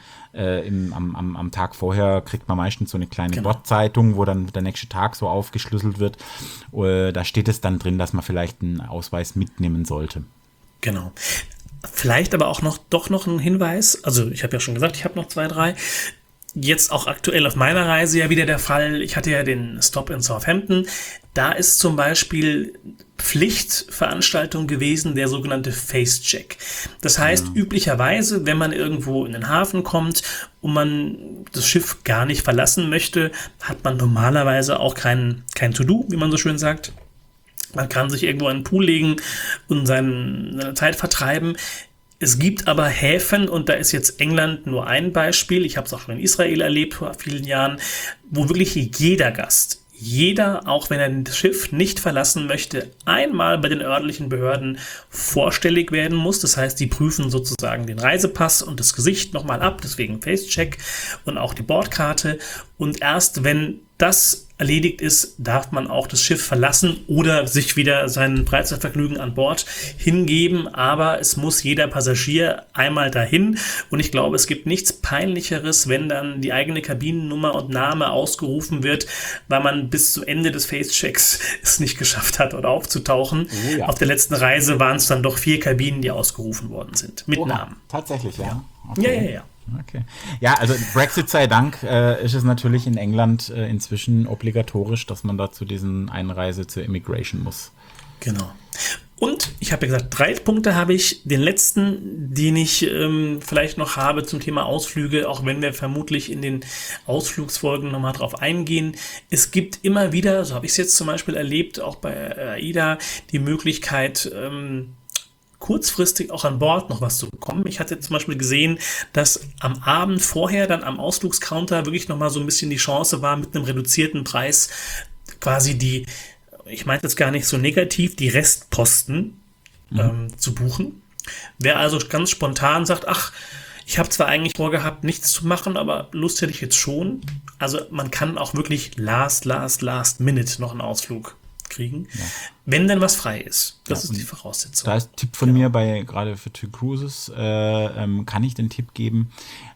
am Tag vorher kriegt man meistens so eine kleine Bordzeitung, wo dann der nächste Tag so aufgeschlüsselt wird, da steht es dann drin, dass man vielleicht einen Ausweis mitnehmen sollte. Genau. Vielleicht aber auch noch ein Hinweis, also ich habe ja schon gesagt, ich habe noch 2, 3. Jetzt auch aktuell auf meiner Reise ja wieder der Fall. Ich hatte ja den Stop in Southampton. Da ist zum Beispiel Pflichtveranstaltung gewesen, der sogenannte Face-Check. Das heißt, üblicherweise, wenn man irgendwo in den Hafen kommt und man das Schiff gar nicht verlassen möchte, hat man normalerweise auch kein To-Do, wie man so schön sagt. Man kann sich irgendwo in den Pool legen und seine Zeit vertreiben. Es gibt aber Häfen, und da ist jetzt England nur ein Beispiel, ich habe es auch schon in Israel erlebt vor vielen Jahren, wo wirklich jeder Gast, auch wenn er das Schiff nicht verlassen möchte, einmal bei den örtlichen Behörden vorstellig werden muss. Das heißt, die prüfen sozusagen den Reisepass und das Gesicht nochmal ab, deswegen Face-Check und auch die Bordkarte. Und erst wenn das erledigt ist, darf man auch das Schiff verlassen oder sich wieder sein Freizeitvergnügen an Bord hingeben. Aber es muss jeder Passagier einmal dahin. Und ich glaube, es gibt nichts Peinlicheres, wenn dann die eigene Kabinennummer und Name ausgerufen wird, weil man bis zum Ende des Face-Checks es nicht geschafft hat oder aufzutauchen. Oh ja. Auf der letzten Reise waren es dann doch 4 Kabinen, die ausgerufen worden sind. Mit Namen. Tatsächlich, ja. Okay. Ja. Okay. Ja, also Brexit sei Dank ist es natürlich in England inzwischen obligatorisch, dass man da zu diesen Einreise zur Immigration muss. Genau. Und ich habe ja gesagt, 3 Punkte habe ich. Den letzten, den ich vielleicht noch habe zum Thema Ausflüge, auch wenn wir vermutlich in den Ausflugsfolgen nochmal drauf eingehen. Es gibt immer wieder, so habe ich es jetzt zum Beispiel erlebt, auch bei AIDA, die Möglichkeit, kurzfristig auch an Bord noch was zu bekommen. Ich hatte zum Beispiel gesehen, dass am Abend vorher dann am Ausflugscounter wirklich nochmal so ein bisschen die Chance war, mit einem reduzierten Preis quasi ich meinte das gar nicht so negativ, die Restposten zu buchen. Wer also ganz spontan sagt, ach, ich habe zwar eigentlich vorgehabt, nichts zu machen, aber Lust hätte ich jetzt schon. Also man kann auch wirklich last minute noch einen Ausflug kriegen, wenn denn was frei ist. Das ist die Voraussetzung. Da ist ein Tipp von mir gerade für TUI Cruises, kann ich den Tipp geben.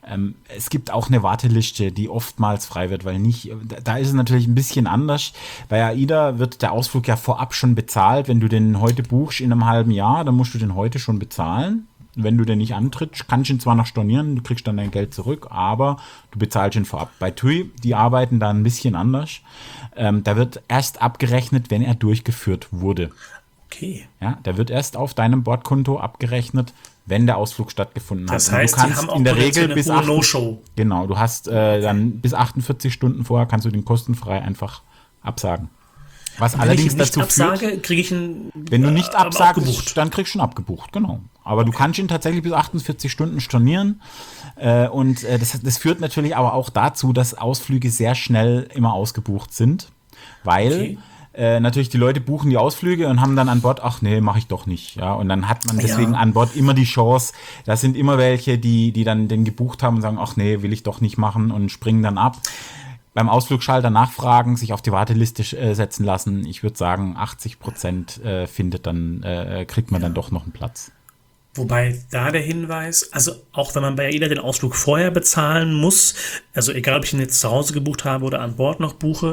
Es gibt auch eine Warteliste, die oftmals frei wird, weil da ist es natürlich ein bisschen anders. Bei AIDA wird der Ausflug ja vorab schon bezahlt. Wenn du den heute buchst in einem halben Jahr, dann musst du den heute schon bezahlen. Wenn du den nicht antrittst, kannst du ihn zwar noch stornieren, du kriegst dann dein Geld zurück, aber du bezahlst ihn vorab. Bei TUI, die arbeiten da ein bisschen anders. Da wird erst abgerechnet, wenn er durchgeführt wurde. Okay. Ja, der wird erst auf deinem Bordkonto abgerechnet, wenn der Ausflug stattgefunden hat. Das heißt, du kannst die haben auch in der Regel bis No-Show. Genau, du hast dann bis 48 Stunden vorher kannst du den kostenfrei einfach absagen. Was allerdings dazu führt, kriege ich ihn wenn du nicht absagst, dann kriegst du ihn abgebucht, genau. Aber du kannst ihn tatsächlich bis 48 Stunden stornieren. Und das führt natürlich aber auch dazu, dass Ausflüge sehr schnell immer ausgebucht sind, weil natürlich die Leute buchen die Ausflüge und haben dann an Bord, ach nee, mache ich doch nicht. Ja, und dann hat man deswegen an Bord immer die Chance, da sind immer welche, die dann den gebucht haben und sagen, ach nee, will ich doch nicht machen und springen dann ab. Beim Ausflugschalter nachfragen, sich auf die Warteliste setzen lassen. Ich würde sagen, 80% kriegt man dann doch noch einen Platz. Wobei da der Hinweis, also auch wenn man bei AIDA den Ausflug vorher bezahlen muss, also egal ob ich ihn jetzt zu Hause gebucht habe oder an Bord noch buche,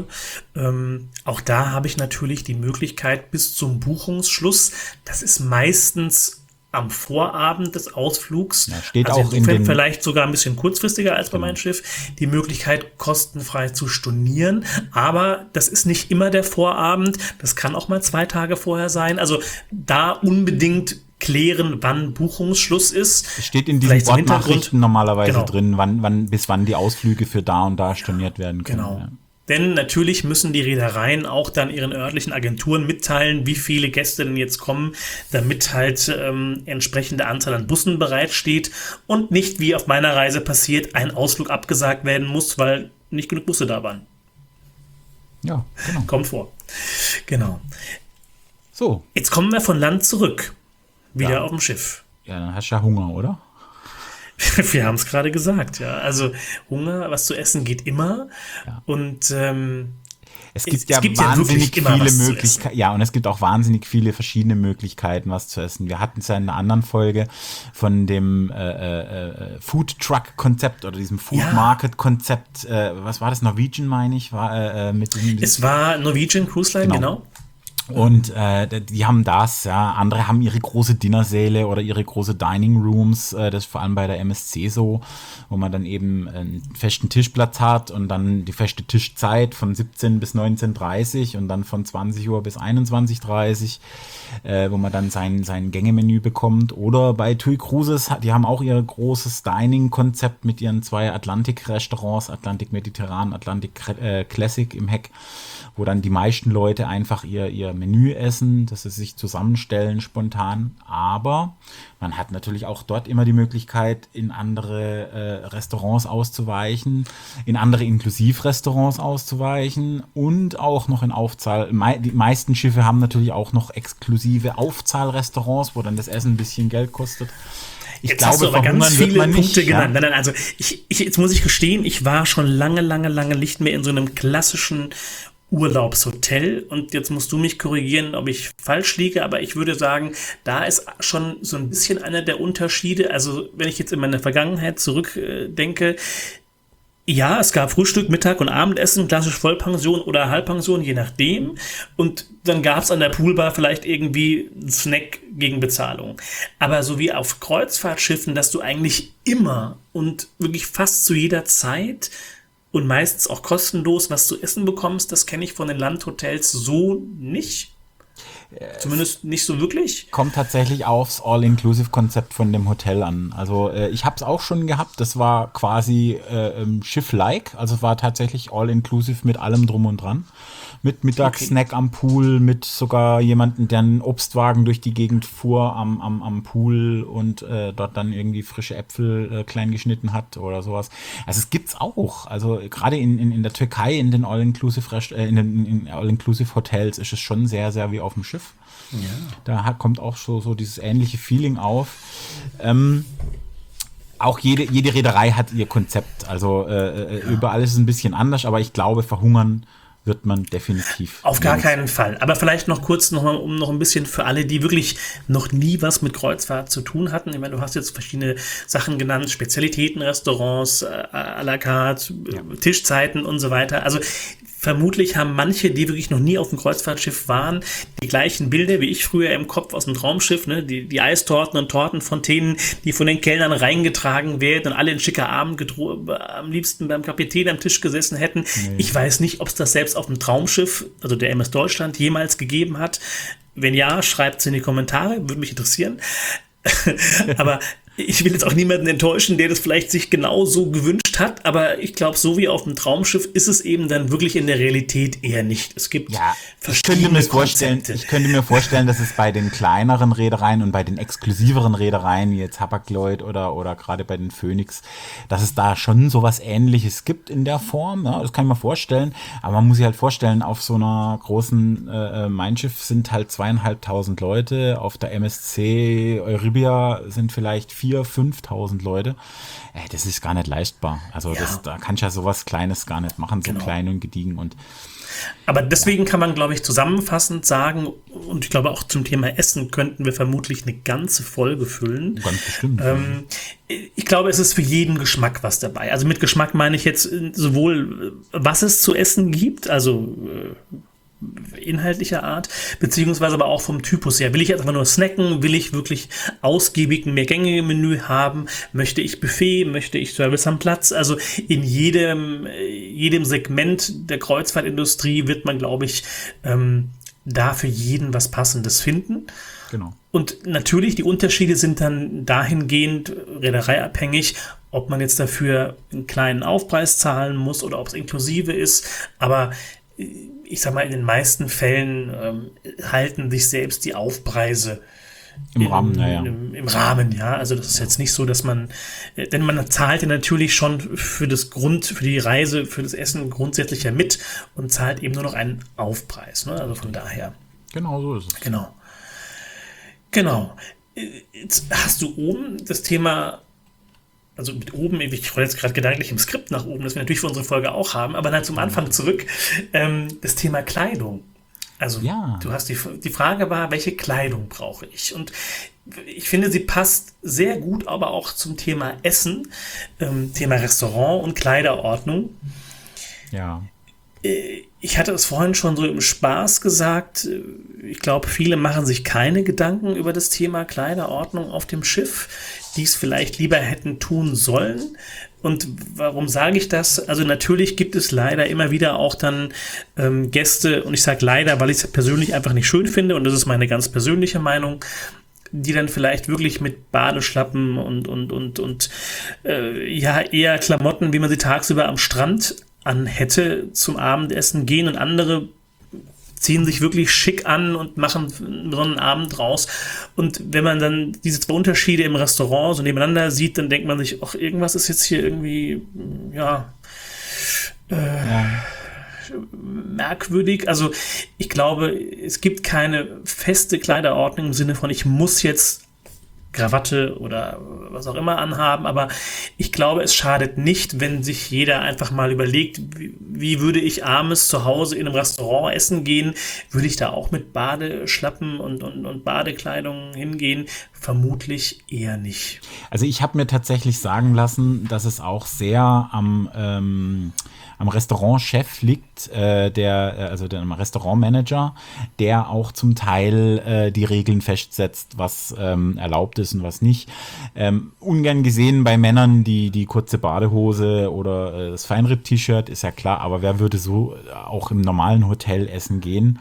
auch da habe ich natürlich die Möglichkeit bis zum Buchungsschluss, das ist meistens am Vorabend des Ausflugs, Ja, steht also auch in insofern den- vielleicht sogar ein bisschen kurzfristiger als bei meinem Schiff, die Möglichkeit kostenfrei zu stornieren, aber das ist nicht immer der Vorabend, das kann auch mal 2 Tage vorher sein, also da unbedingt klären, wann Buchungsschluss ist. Es steht in diesen Vielleicht zum Bordnachrichten Hintergrund. normalerweise Genau. drin, bis wann die Ausflüge für da und da storniert werden können. Genau. Ja. Denn natürlich müssen die Reedereien auch dann ihren örtlichen Agenturen mitteilen, wie viele Gäste denn jetzt kommen, damit halt entsprechende Anzahl an Bussen bereitsteht und nicht, wie auf meiner Reise passiert, ein Ausflug abgesagt werden muss, weil nicht genug Busse da waren. Ja, genau. Kommt vor. Genau. So, Jetzt kommen wir von Land zurück. Wieder Ja. auf dem Schiff. ja, dann hast du ja Hunger, oder? Wir haben es gerade gesagt, ja. Also Hunger, was zu essen geht immer. Ja. Und Es gibt Es ja gibt ja wahnsinnig wirklich immer viele was zu Möglichkeiten. Ja, und es gibt auch wahnsinnig viele verschiedene Möglichkeiten, was zu essen. Wir hatten es ja in einer anderen Folge von dem Food Truck Konzept oder diesem Food Ja. Market Konzept. Was war das? Norwegian, meine ich, war mit diesem. es war Norwegian Cruise Line, genau. Und die haben das, ja. Andere haben ihre große Dinnersäle oder ihre große Dining Rooms, das ist vor allem bei der MSC so, wo man dann eben einen festen Tischplatz hat und dann die feste Tischzeit von 17 bis 19:30 und dann von 20 Uhr bis 21:30, wo man dann sein Gängemenü bekommt. Oder bei TUI Cruises, die haben auch ihr großes Dining-Konzept mit ihren 2 Atlantik-Restaurants, Atlantik Mediterran, Atlantik Classic im Heck, wo dann die meisten Leute einfach ihr Menü essen, dass sie sich zusammenstellen spontan. Aber man hat natürlich auch dort immer die Möglichkeit, in andere Restaurants auszuweichen, in andere Inklusivrestaurants auszuweichen und auch noch in Aufzahl. Die meisten Schiffe haben natürlich auch noch exklusive Aufzahlrestaurants, wo dann das Essen ein bisschen Geld kostet. Ich Jetzt hast du aber verhungern ganz wird viele man nicht, Punkte ja. genannt. Nein, also jetzt muss ich gestehen, ich war schon lange nicht mehr in so einem klassischen Urlaubshotel und jetzt musst du mich korrigieren, ob ich falsch liege, aber ich würde sagen, da ist schon so ein bisschen einer der Unterschiede. Also wenn ich jetzt in meine Vergangenheit zurückdenke, ja, es gab Frühstück, Mittag und Abendessen, klassisch Vollpension oder Halbpension, je nachdem. Und dann gab es an der Poolbar vielleicht irgendwie einen Snack gegen Bezahlung. Aber so wie auf Kreuzfahrtschiffen, dass du eigentlich immer und wirklich fast zu jeder Zeit und meistens auch kostenlos was zu essen bekommst, das kenne ich von den Landhotels so nicht. Zumindest nicht so wirklich. Kommt tatsächlich aufs All-Inclusive-Konzept von dem Hotel an. Also ich habe es auch schon gehabt, das war quasi Schiff-like, also es war tatsächlich All-Inclusive mit allem drum und dran. Mit Mittagssnack am Pool, mit sogar jemanden, der einen Obstwagen durch die Gegend fuhr am Pool und dort dann irgendwie frische Äpfel klein geschnitten hat oder sowas. Also es gibt's auch. Also gerade in der Türkei, in den in All-Inclusive Hotels ist es schon sehr, sehr wie auf dem Schiff. Ja. Da kommt auch so dieses ähnliche Feeling auf. Auch jede Reederei hat ihr Konzept. Also überall ist es ein bisschen anders, aber ich glaube, verhungern wird man definitiv. Auf gar keinen Fall. Aber vielleicht noch kurz, um noch ein bisschen für alle, die wirklich noch nie was mit Kreuzfahrt zu tun hatten. Ich meine, du hast jetzt verschiedene Sachen genannt, Spezialitäten, Restaurants, à la carte, Tischzeiten und so weiter. Also vermutlich haben manche, die wirklich noch nie auf dem Kreuzfahrtschiff waren, die gleichen Bilder wie ich früher im Kopf aus dem Traumschiff, ne? Die Eistorten und Tortenfontänen, die von den Kellnern reingetragen werden und alle in schicker Abend am liebsten beim Kapitän am Tisch gesessen hätten. Nee. Ich weiß nicht, ob es das selbst auf dem Traumschiff, also der MS Deutschland, jemals gegeben hat. Wenn ja, schreibt es in die Kommentare, würde mich interessieren. Aber ich will jetzt auch niemanden enttäuschen, der das vielleicht sich genauso gewünscht hat, aber ich glaube, so wie auf dem Traumschiff ist es eben dann wirklich in der Realität eher nicht. Es gibt verschiedene Konzepte. Ich könnte mir vorstellen, dass es bei den kleineren Reedereien und bei den exklusiveren Reedereien, wie jetzt Hapag-Lloyd oder gerade bei den Phoenix, dass es da schon sowas Ähnliches gibt in der Form. Ja, das kann ich mir vorstellen. Aber man muss sich halt vorstellen, auf so einer großen Mein Schiff sind halt 2.500 Leute, auf der MSC Euribia sind vielleicht 4.000 4.000, 5.000 Leute. Das ist gar nicht leistbar. Also da kannst du ja sowas Kleines gar nicht machen, so klein und gediegen. Und aber deswegen kann man, glaube ich, zusammenfassend sagen, und ich glaube auch zum Thema Essen könnten wir vermutlich eine ganze Folge füllen. Ganz bestimmt. Ich glaube, es ist für jeden Geschmack was dabei. Also mit Geschmack meine ich jetzt sowohl, was es zu essen gibt, also inhaltlicher Art, beziehungsweise aber auch vom Typus her. Will ich jetzt einfach nur snacken? Will ich wirklich ausgiebig ein Mehrgänge-Menü haben? Möchte ich Buffet? Möchte ich Service am Platz? Also in jedem Segment der Kreuzfahrtindustrie wird man, glaube ich, da für jeden was Passendes finden. Genau. Und natürlich, die Unterschiede sind dann dahingehend reedereiabhängig, ob man jetzt dafür einen kleinen Aufpreis zahlen muss oder ob es inklusive ist. Aber ich sag mal, in den meisten Fällen halten sich selbst die Aufpreise im Rahmen, im Rahmen, ja. Also das ist jetzt nicht so, dass man, denn man zahlt ja natürlich schon für die Reise, für das Essen grundsätzlich ja mit und zahlt eben nur noch einen Aufpreis, ne? Also von daher. Genau so ist es. Genau. Jetzt hast du oben das Thema, also mit oben, ich rolle jetzt gerade gedanklich im Skript nach oben, das wir natürlich für unsere Folge auch haben, aber dann zum Anfang zurück, das Thema Kleidung. Also du hast die Frage war, welche Kleidung brauche ich? Und ich finde, sie passt sehr gut, aber auch zum Thema Essen, Thema Restaurant und Kleiderordnung. Ja. Ich hatte es vorhin schon so im Spaß gesagt, ich glaube, viele machen sich keine Gedanken über das Thema Kleiderordnung auf dem Schiff, die es vielleicht lieber hätten tun sollen. Und warum sage ich das? Also natürlich gibt es leider immer wieder auch dann Gäste, und ich sage leider, weil ich es persönlich einfach nicht schön finde, und das ist meine ganz persönliche Meinung, die dann vielleicht wirklich mit Badeschlappen und eher Klamotten, wie man sie tagsüber am Strand hätte, zum Abendessen gehen, und andere ziehen sich wirklich schick an und machen so einen Abend raus. Und wenn man dann diese zwei Unterschiede im Restaurant so nebeneinander sieht, dann denkt man sich, ach, irgendwas ist jetzt hier irgendwie, merkwürdig. Also ich glaube, es gibt keine feste Kleiderordnung im Sinne von, ich muss jetzt Krawatte oder was auch immer anhaben, aber ich glaube, es schadet nicht, wenn sich jeder einfach mal überlegt, wie würde ich abends zu Hause in einem Restaurant essen gehen? Würde ich da auch mit Badeschlappen und Badekleidung hingehen? Vermutlich eher nicht. Also ich habe mir tatsächlich sagen lassen, dass es auch sehr am Restaurantchef liegt, dem Restaurantmanager, der auch zum Teil die Regeln festsetzt, was erlaubt ist und was nicht. Ungern gesehen bei Männern die kurze Badehose oder das Feinripp-T-Shirt, ist ja klar, aber wer würde so auch im normalen Hotel essen gehen?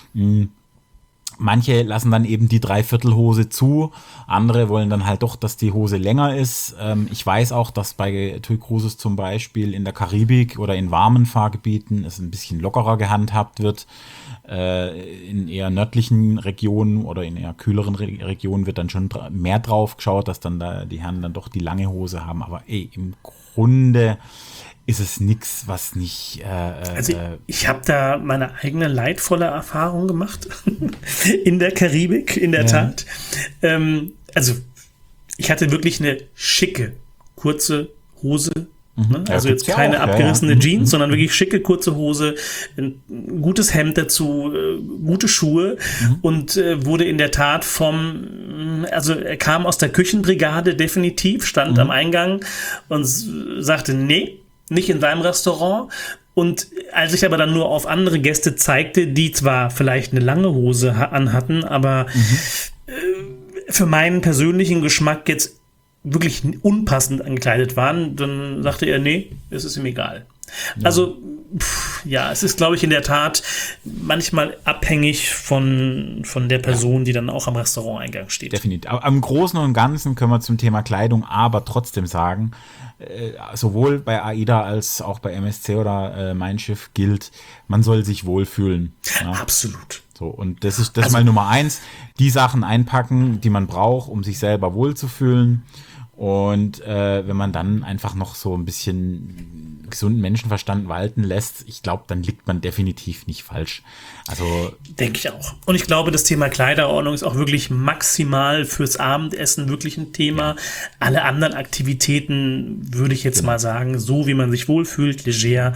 Manche lassen dann eben die Dreiviertelhose zu, andere wollen dann halt doch, dass die Hose länger ist. Ich weiß auch, dass bei TUI Cruises zum Beispiel in der Karibik oder in warmen Fahrgebieten es ein bisschen lockerer gehandhabt wird. In eher nördlichen Regionen oder in eher kühleren Regionen wird dann schon mehr drauf geschaut, dass dann da die Herren dann doch die lange Hose haben. Aber im Grunde ist es nichts, was nicht... also ich habe da meine eigene leidvolle Erfahrung gemacht in der Karibik, in der Tat. Also ich hatte wirklich eine schicke, kurze Hose. Ne? Also jetzt keine abgerissene Jeans, sondern wirklich schicke, kurze Hose, ein gutes Hemd dazu, gute Schuhe und wurde in der Tat also er kam aus der Küchenbrigade definitiv, stand am Eingang und sagte, nee, nicht in seinem Restaurant. Und als ich aber dann nur auf andere Gäste zeigte, die zwar vielleicht eine lange Hose anhatten, aber für meinen persönlichen Geschmack jetzt wirklich unpassend angekleidet waren, dann sagte er, nee, es ist ihm egal. Ja. Also, es ist, glaube ich, in der Tat manchmal abhängig von der Person, die dann auch am Restauranteingang steht. Definitiv. Aber am Großen und Ganzen können wir zum Thema Kleidung aber trotzdem sagen, sowohl bei AIDA als auch bei MSC oder Mein Schiff gilt, man soll sich wohlfühlen. Ja? Absolut. So, und das ist mal Nummer 1, die Sachen einpacken, die man braucht, um sich selber wohlzufühlen. Und wenn man dann einfach noch so ein bisschen gesunden Menschenverstand walten lässt, ich glaube, dann liegt man definitiv nicht falsch. Also denke ich auch. Und ich glaube, das Thema Kleiderordnung ist auch wirklich maximal fürs Abendessen wirklich ein Thema. Ja. Alle anderen Aktivitäten würde ich jetzt mal sagen, so wie man sich wohlfühlt, leger.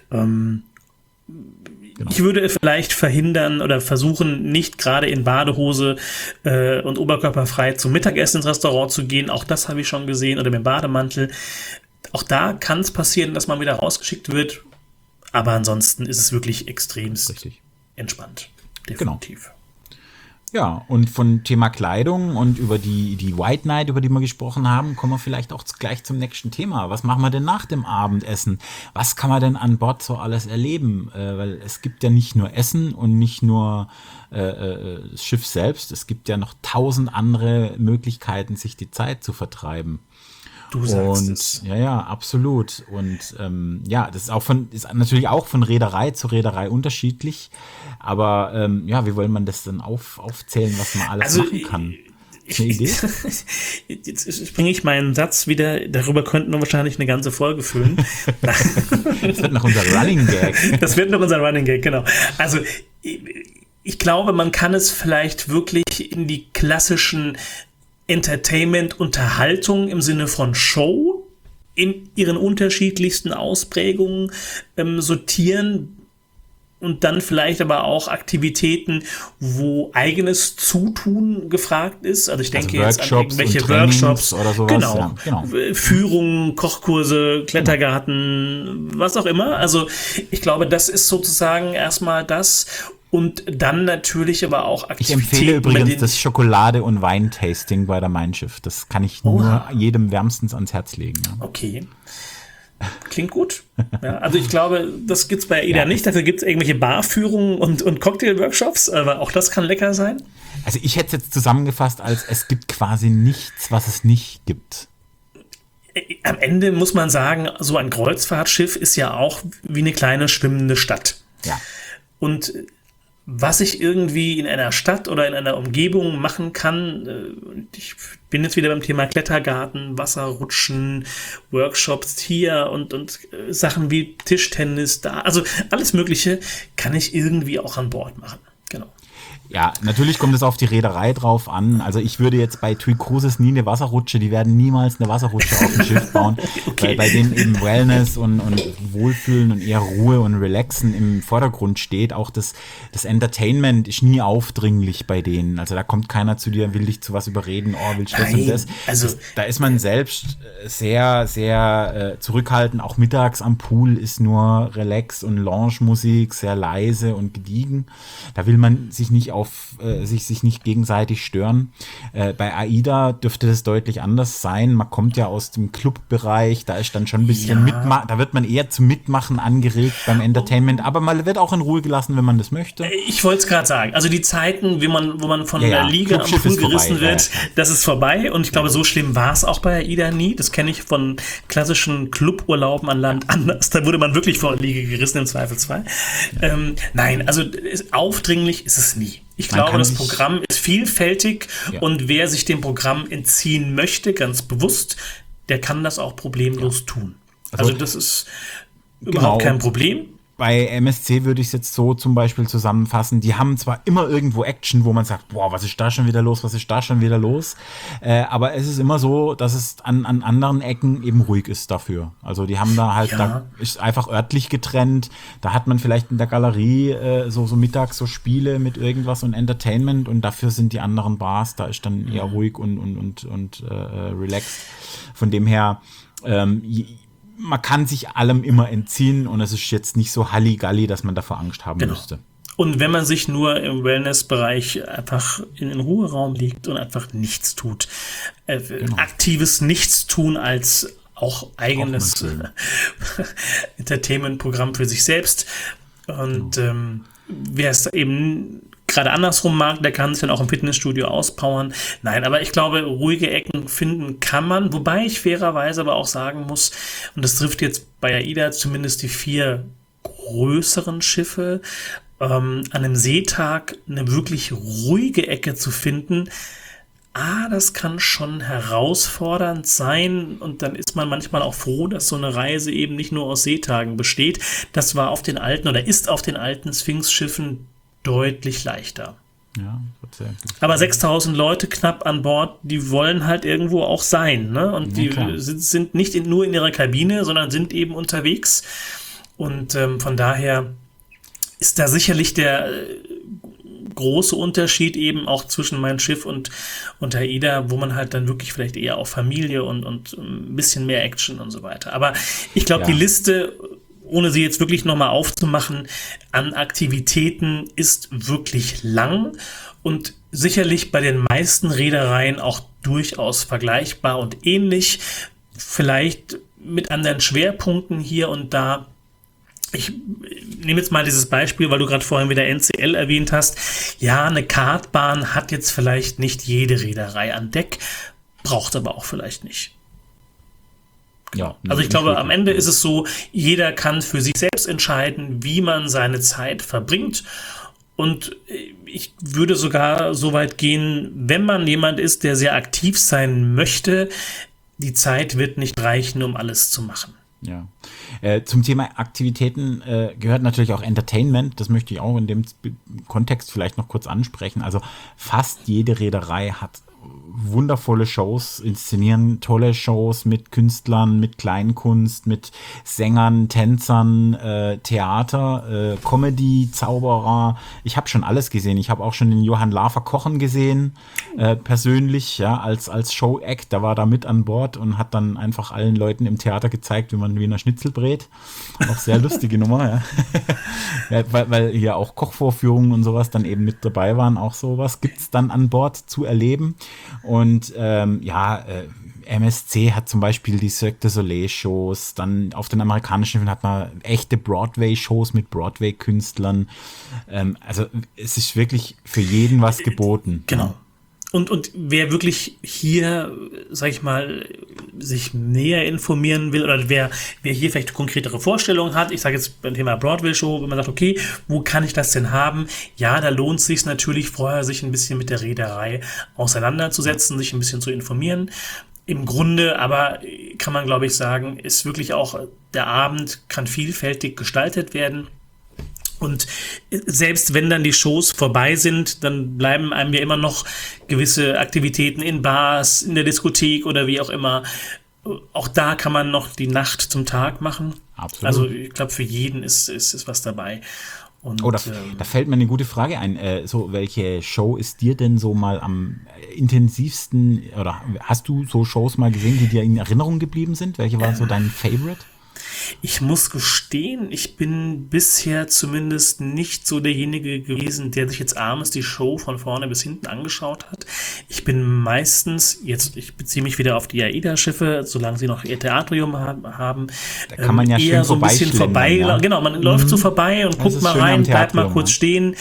Ich würde vielleicht verhindern oder versuchen, nicht gerade in Badehose und oberkörperfrei zum Mittagessen ins Restaurant zu gehen. Auch das habe ich schon gesehen. Oder mit dem Bademantel. Auch da kann es passieren, dass man wieder rausgeschickt wird. Aber ansonsten ist es wirklich extremst entspannt. Definitiv. Genau. Ja, und von Thema Kleidung und über die White Night, über die wir gesprochen haben, kommen wir vielleicht auch gleich zum nächsten Thema. Was machen wir denn nach dem Abendessen? Was kann man denn an Bord so alles erleben? Weil es gibt ja nicht nur Essen und nicht nur das Schiff selbst. Es gibt ja noch 1000 andere Möglichkeiten, sich die Zeit zu vertreiben. Du sagst es. Ja, absolut. Und das ist natürlich auch von Reederei zu Reederei unterschiedlich. Aber wie wollen man das dann aufzählen, was man alles machen kann? Eine Idee? Jetzt bringe ich meinen Satz wieder, darüber könnten wir wahrscheinlich eine ganze Folge füllen. Das wird noch unser Running Gag. Das wird noch unser Running Gag, genau. Also ich glaube, man kann es vielleicht wirklich in die klassischen Entertainment, Unterhaltung im Sinne von Show in ihren unterschiedlichsten Ausprägungen sortieren und dann vielleicht aber auch Aktivitäten, wo eigenes Zutun gefragt ist. Also ich denke jetzt an irgendwelche Workshops oder sowas. Genau. Ja, genau. Führungen, Kochkurse, Klettergarten, was auch immer. Also ich glaube, das ist sozusagen erstmal das. Und dann natürlich aber auch Aktivitäten. Ich empfehle übrigens das Schokolade- und Weintasting bei der Mein Schiff. Das kann ich nur jedem wärmstens ans Herz legen. Ja. Okay. Klingt gut. Ja, also ich glaube, das gibt's bei AIDA nicht. Dafür gibt's irgendwelche Barführungen und Cocktail-Workshops, aber auch das kann lecker sein. Also ich hätte es jetzt zusammengefasst als, es gibt quasi nichts, was es nicht gibt. Am Ende muss man sagen, so ein Kreuzfahrtschiff ist ja auch wie eine kleine schwimmende Stadt. Ja. Und was ich irgendwie in einer Stadt oder in einer Umgebung machen kann, ich bin jetzt wieder beim Thema Klettergarten, Wasserrutschen, Workshops hier und Sachen wie Tischtennis da, also alles Mögliche kann ich irgendwie auch an Bord machen. Genau. Ja, natürlich kommt es auf die Reederei drauf an. Also ich würde jetzt bei TUI Cruises nie eine Wasserrutsche, die werden niemals eine Wasserrutsche auf dem Schiff bauen, okay. Weil bei denen eben Wellness und Wohlfühlen und eher Ruhe und Relaxen im Vordergrund steht. Auch das Entertainment ist nie aufdringlich bei denen. Also da kommt keiner zu dir, will dich zu was überreden, willst du das und das. Also da ist man selbst sehr, sehr zurückhaltend. Auch mittags am Pool ist nur Relax und Lounge-Musik, sehr leise und gediegen. Da will man sich nicht sich nicht gegenseitig stören. Bei AIDA dürfte das deutlich anders sein. Man kommt ja aus dem Clubbereich, da ist dann schon ein bisschen da wird man eher zum Mitmachen angeregt beim Entertainment, aber man wird auch in Ruhe gelassen, wenn man das möchte. Ich wollte es gerade sagen. Also die Zeiten, wo man von der Liga am Pool gerissen wird, das ist vorbei und ich glaube, so schlimm war es auch bei AIDA nie. Das kenne ich von klassischen Cluburlauben an Land anders. Da wurde man wirklich vor der Liga gerissen im Zweifelsfall. Nein, also aufdringlich ist es nie. Ich glaube, das Programm ist vielfältig und wer sich dem Programm entziehen möchte, ganz bewusst, der kann das auch problemlos tun. Also das ist überhaupt kein Problem. Bei MSC würde ich es jetzt so zum Beispiel zusammenfassen, die haben zwar immer irgendwo Action, wo man sagt, boah, was ist da schon wieder los, aber es ist immer so, dass es an anderen Ecken eben ruhig ist dafür. Also die haben da halt, da ist einfach örtlich getrennt, da hat man vielleicht in der Galerie so mittags so Spiele mit irgendwas und Entertainment und dafür sind die anderen Bars, da ist dann eher ruhig und relaxed. Von dem her, man kann sich allem immer entziehen und es ist jetzt nicht so Halligalli, dass man davor Angst haben müsste. Und wenn man sich nur im Wellnessbereich einfach in den Ruheraum legt und einfach nichts tut, aktives Nichtstun als auch eigenes Entertainment-Programm für sich selbst und wer es eben gerade andersrum mag, der kann sich dann auch im Fitnessstudio auspowern. Nein, aber ich glaube, ruhige Ecken finden kann man, wobei ich fairerweise aber auch sagen muss, und das trifft jetzt bei AIDA zumindest die 4 größeren Schiffe, an einem Seetag eine wirklich ruhige Ecke zu finden, Das kann schon herausfordernd sein und dann ist man manchmal auch froh, dass so eine Reise eben nicht nur aus Seetagen besteht. Das war auf den alten oder ist auf den alten Sphinx-Schiffen deutlich leichter. Ja, wird sehr gut. Aber 6.000 Leute knapp an Bord, die wollen halt irgendwo auch sein, ne? Und die sind nicht nur in ihrer Kabine, sondern sind eben unterwegs. Und von daher ist da sicherlich der große Unterschied eben auch zwischen Mein Schiff und AIDA, wo man halt dann wirklich vielleicht eher auf Familie und ein bisschen mehr Action und so weiter. Aber ich glaube, die Liste, ohne sie jetzt wirklich nochmal aufzumachen, an Aktivitäten ist wirklich lang und sicherlich bei den meisten Reedereien auch durchaus vergleichbar und ähnlich. Vielleicht mit anderen Schwerpunkten hier und da. Ich nehme jetzt mal dieses Beispiel, weil du gerade vorhin wieder NCL erwähnt hast. Ja, eine Kartbahn hat jetzt vielleicht nicht jede Reederei an Deck, braucht aber auch vielleicht nicht. Ja, also ich glaube, am Ende ist es so, jeder kann für sich selbst entscheiden, wie man seine Zeit verbringt. Und ich würde sogar so weit gehen, wenn man jemand ist, der sehr aktiv sein möchte, die Zeit wird nicht reichen, um alles zu machen. Ja. Zum Thema Aktivitäten gehört natürlich auch Entertainment. Das möchte ich auch in dem Kontext vielleicht noch kurz ansprechen. Also fast jede Reederei hat wundervolle Shows, inszenieren tolle Shows mit Künstlern, mit Kleinkunst, mit Sängern, Tänzern, Theater, Comedy, Zauberer. Ich habe schon alles gesehen. Ich habe auch schon den Johann Lafer kochen gesehen, persönlich, ja, als Show-Act. Da war da mit an Bord und hat dann einfach allen Leuten im Theater gezeigt, wie man Wiener Schnitzel brät. Auch sehr lustige Nummer, ja. Ja, weil hier auch Kochvorführungen und sowas dann eben mit dabei waren. Auch sowas gibt's dann an Bord zu erleben. Und MSC hat zum Beispiel die Cirque du Soleil-Shows, dann auf den amerikanischen Schiffen hat man echte Broadway-Shows mit Broadway-Künstlern. Also es ist wirklich für jeden was geboten. Genau. Und wer wirklich hier, sag ich mal, sich näher informieren will oder wer hier vielleicht konkretere Vorstellungen hat, ich sage jetzt beim Thema Broadway-Show, wenn man sagt, okay, wo kann ich das denn haben? Ja, da lohnt es sich natürlich vorher, sich ein bisschen mit der Reederei auseinanderzusetzen, sich ein bisschen zu informieren. Im Grunde aber kann man, glaube ich, sagen, ist wirklich auch, der Abend kann vielfältig gestaltet werden. Und selbst wenn dann die Shows vorbei sind, dann bleiben einem ja immer noch gewisse Aktivitäten in Bars, in der Diskothek oder wie auch immer. Auch da kann man noch die Nacht zum Tag machen. Absolut. Also ich glaube, für jeden ist was dabei. Und, da fällt mir eine gute Frage ein. Welche Show ist dir denn so mal am intensivsten, oder hast du so Shows mal gesehen, die dir in Erinnerung geblieben sind? Welche war so dein Favorite? Ich muss gestehen, ich bin bisher zumindest nicht so derjenige gewesen, der sich jetzt abends die Show von vorne bis hinten angeschaut hat. Ich bin meistens, ich beziehe mich wieder auf die AIDA-Schiffe, solange sie noch ihr Theatrium haben, da kann man ja eher schön so ein bisschen vorbei. Ja. Genau, man läuft so vorbei und guckt mal rein, bleibt mal kurz stehen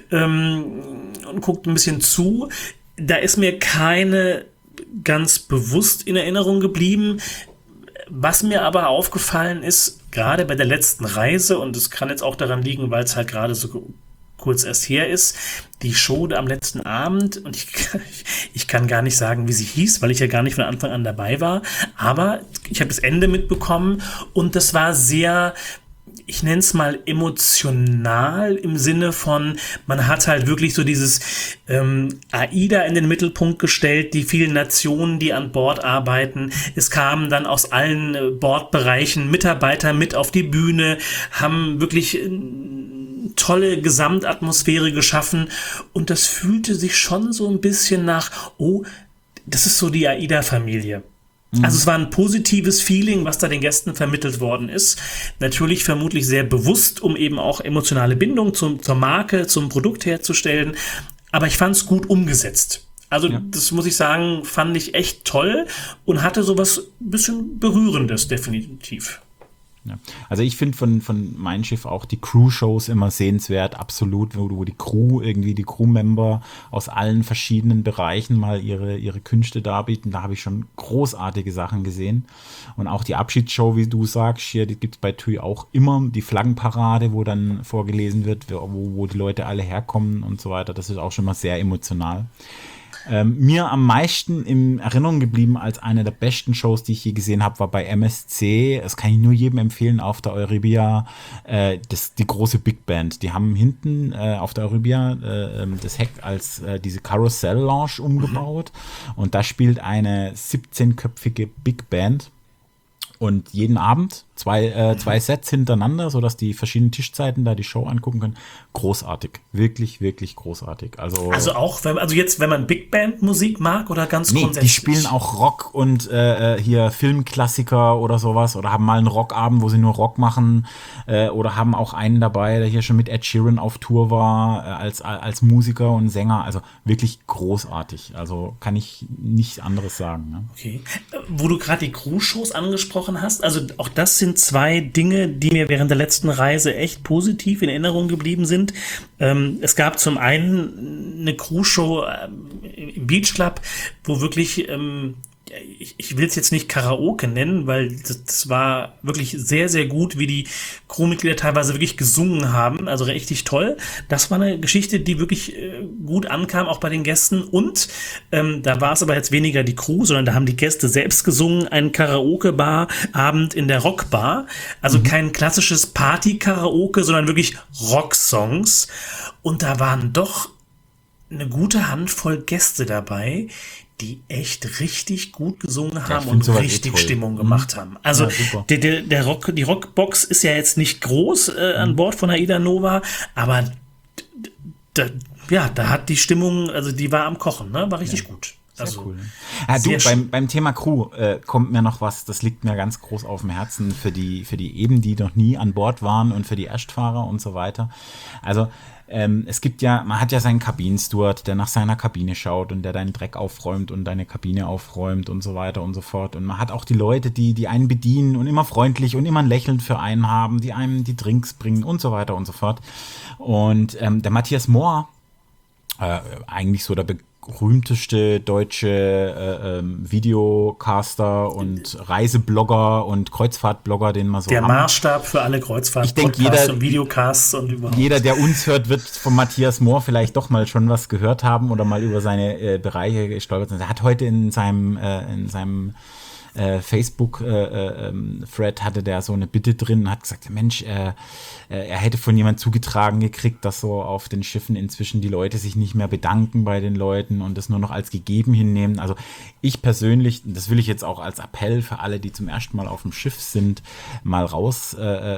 und guckt ein bisschen zu. Da ist mir keine ganz bewusst in Erinnerung geblieben. Was mir aber aufgefallen ist, gerade bei der letzten Reise, und es kann jetzt auch daran liegen, weil es halt gerade so kurz erst her ist, die Show am letzten Abend, und ich kann gar nicht sagen, wie sie hieß, weil ich ja gar nicht von Anfang an dabei war, aber ich habe das Ende mitbekommen und das war sehr, ich nenne es mal emotional im Sinne von, man hat halt wirklich so dieses AIDA in den Mittelpunkt gestellt, die vielen Nationen, die an Bord arbeiten. Es kamen dann aus allen Bordbereichen Mitarbeiter mit auf die Bühne, haben wirklich tolle Gesamtatmosphäre geschaffen und das fühlte sich schon so ein bisschen nach, das ist so die AIDA-Familie. Also es war ein positives Feeling, was da den Gästen vermittelt worden ist. Natürlich vermutlich sehr bewusst, um eben auch emotionale Bindung zur Marke, zum Produkt herzustellen. Aber ich fand es gut umgesetzt. Also das muss ich sagen, fand ich echt toll und hatte sowas ein bisschen Berührendes definitiv. Ja. Also ich finde von Mein Schiff auch die Crew-Shows immer sehenswert, absolut, wo die Crew, irgendwie die Crew-Member aus allen verschiedenen Bereichen mal ihre Künste darbieten. Da habe ich schon großartige Sachen gesehen. Und auch die Abschiedsshow, wie du sagst, hier, die gibt es bei TUI auch immer, die Flaggenparade, wo dann vorgelesen wird, wo die Leute alle herkommen und so weiter. Das ist auch schon mal sehr emotional. Mir am meisten in Erinnerung geblieben als eine der besten Shows, die ich je gesehen habe, war bei MSC. Das kann ich nur jedem empfehlen auf der Euribia. Die große Big Band. Die haben hinten auf der Euribia das Heck als diese Carousel Lounge umgebaut. Und da spielt eine 17-köpfige Big Band. Und jeden Abend zwei Sets hintereinander, sodass die verschiedenen Tischzeiten da die Show angucken können. Großartig. Wirklich, wirklich großartig. Also auch, wenn man Big Band Musik mag oder ganz grundsätzlich? Die spielen auch Rock und hier Filmklassiker oder sowas oder haben mal einen Rockabend, wo sie nur Rock machen oder haben auch einen dabei, der hier schon mit Ed Sheeran auf Tour war als Musiker und Sänger. Also wirklich großartig. Also kann ich nichts anderes sagen. Ne? Okay. Wo du gerade die Crew-Shows angesprochen hast, also auch das sind zwei Dinge, die mir während der letzten Reise echt positiv in Erinnerung geblieben sind. Es gab zum einen eine Crew-Show im Beach Club, wo wirklich, ich will es jetzt nicht Karaoke nennen, weil das war wirklich sehr, sehr gut, wie die Crewmitglieder teilweise wirklich gesungen haben. Also richtig toll. Das war eine Geschichte, die wirklich gut ankam, auch bei den Gästen. Und da war es aber jetzt weniger die Crew, sondern da haben die Gäste selbst gesungen. Ein Karaoke-Bar-Abend in der Rockbar. Also kein klassisches Party-Karaoke, sondern wirklich Rocksongs. Und da waren doch eine gute Handvoll Gäste dabei, die echt richtig gut gesungen haben und richtig Stimmung gemacht haben. Also die Rockbox ist ja jetzt nicht groß an Bord von AIDA Nova, aber da hat die Stimmung, also die war am Kochen, ne? War richtig gut. Also, cool. Beim Thema Crew kommt mir noch was, das liegt mir ganz groß auf dem Herzen für die die noch nie an Bord waren und für die Erstfahrer und so weiter. Also es gibt ja, man hat ja seinen Kabinensteward, der nach seiner Kabine schaut und der deinen Dreck aufräumt und deine Kabine aufräumt und so weiter und so fort. Und man hat auch die Leute, die einen bedienen und immer freundlich und immer ein Lächeln für einen haben, die einem die Drinks bringen und so weiter und so fort. Und der Matthias Mohr, eigentlich so der berühmteste deutsche Videocaster und Reiseblogger und Kreuzfahrtblogger, den man so der haben. Maßstab für alle Kreuzfahrt-Podcasts und Videocasts und überhaupt. Jeder, der uns hört, wird von Matthias Mohr vielleicht doch mal schon was gehört haben oder mal über seine Bereiche gestolpert sein. Er hat heute in seinem Facebook-Thread hatte der so eine Bitte drin und hat gesagt, Mensch, er hätte von jemand zugetragen gekriegt, dass so auf den Schiffen inzwischen die Leute sich nicht mehr bedanken bei den Leuten und das nur noch als gegeben hinnehmen. Also ich persönlich, das will ich jetzt auch als Appell für alle, die zum ersten Mal auf dem Schiff sind, mal raus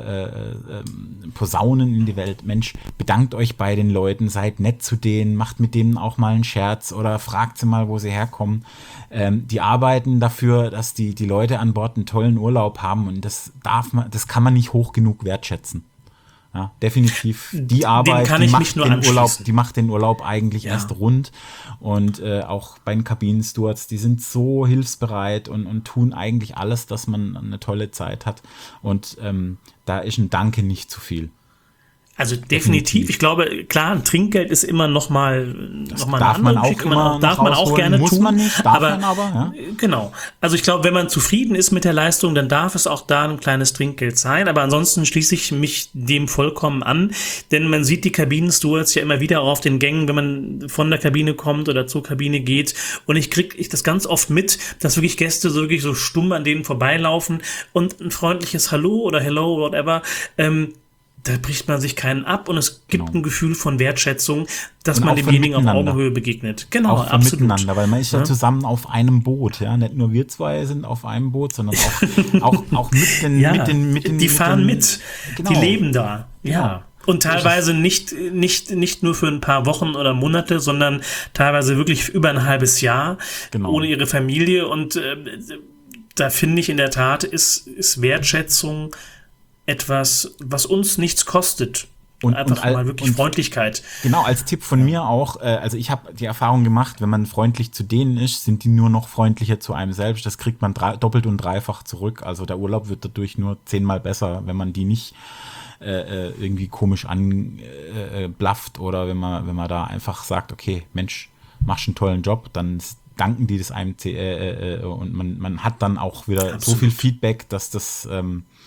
posaunen in die Welt. Mensch, bedankt euch bei den Leuten, seid nett zu denen, macht mit denen auch mal einen Scherz oder fragt sie mal, wo sie herkommen. Die arbeiten dafür, dass die Leute an Bord einen tollen Urlaub haben und das kann man nicht hoch genug wertschätzen. Ja, definitiv. Die Arbeit, die macht den Urlaub eigentlich erst rund. Und auch bei den Kabinenstewards, die sind so hilfsbereit und tun eigentlich alles, dass man eine tolle Zeit hat. Und da ist ein Danke nicht zu viel. Also definitiv. Ich glaube, klar, ein Trinkgeld ist immer noch mal darf man auch gerne muss tun. Man nicht, darf man aber, ja. Genau. Also ich glaube, wenn man zufrieden ist mit der Leistung, dann darf es auch da ein kleines Trinkgeld sein. Aber ansonsten schließe ich mich dem vollkommen an, denn man sieht die Kabinenstewards ja immer wieder auch auf den Gängen, wenn man von der Kabine kommt oder zur Kabine geht. Und ich kriege das ganz oft mit, dass wirklich Gäste so wirklich so stumm an denen vorbeilaufen und ein freundliches Hallo oder Hello, whatever, da bricht man sich keinen ab und es gibt ein Gefühl von Wertschätzung, dass man demjenigen auf Augenhöhe begegnet. Genau, auch absolut. Miteinander, weil man ist ja zusammen auf einem Boot, ja. Nicht nur wir zwei sind auf einem Boot, sondern auch mit den die fahren mit, genau. Die leben da, ja. Und teilweise nicht nur für ein paar Wochen oder Monate, sondern teilweise wirklich über ein halbes Jahr ohne ihre Familie. Und da finde ich in der Tat ist Wertschätzung etwas, was uns nichts kostet. Und einfach mal wirklich Freundlichkeit. Genau, als Tipp von mir auch, also ich habe die Erfahrung gemacht, wenn man freundlich zu denen ist, sind die nur noch freundlicher zu einem selbst. Das kriegt man doppelt und dreifach zurück. Also der Urlaub wird dadurch nur 10-mal besser, wenn man die nicht irgendwie komisch anblafft oder wenn man da einfach sagt, okay, Mensch, machst einen tollen Job, dann danken die das einem und man hat dann auch wieder so viel Feedback, dass das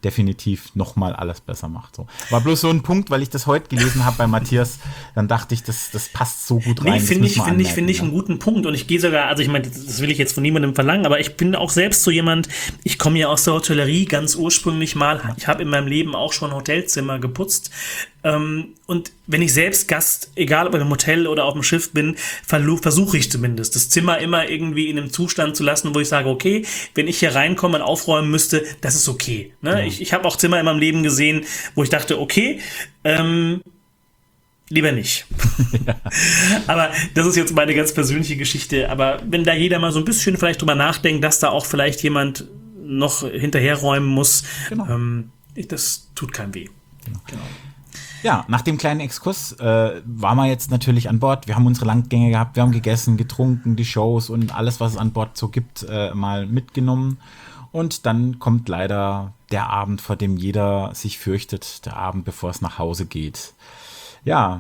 definitiv nochmal alles besser macht. So. War bloß so ein Punkt, weil ich das heute gelesen habe bei Matthias, dann dachte ich, das passt so gut rein. Nee, finde ich einen guten Punkt. Und ich gehe sogar, also ich meine, das will ich jetzt von niemandem verlangen, aber ich bin auch selbst so jemand, ich komme ja aus der Hotellerie ganz ursprünglich mal. Ich habe in meinem Leben auch schon Hotelzimmer geputzt. Und wenn ich selbst Gast, egal ob im Hotel oder auf dem Schiff bin, versuche ich zumindest, das Zimmer immer irgendwie in einem Zustand zu lassen, wo ich sage, okay, wenn ich hier reinkomme und aufräumen müsste, das ist okay. Ne? Ja. Ich habe auch Zimmer in meinem Leben gesehen, wo ich dachte, okay, lieber nicht. Ja. Aber das ist jetzt meine ganz persönliche Geschichte. Aber wenn da jeder mal so ein bisschen vielleicht drüber nachdenkt, dass da auch vielleicht jemand noch hinterherräumen muss, genau. Das tut keinem weh. Genau. Ja, nach dem kleinen Exkurs waren wir jetzt natürlich an Bord. Wir haben unsere Landgänge gehabt, wir haben gegessen, getrunken, die Shows und alles, was es an Bord so gibt, mal mitgenommen. Und dann kommt leider der Abend, vor dem jeder sich fürchtet, der Abend, bevor es nach Hause geht. Ja,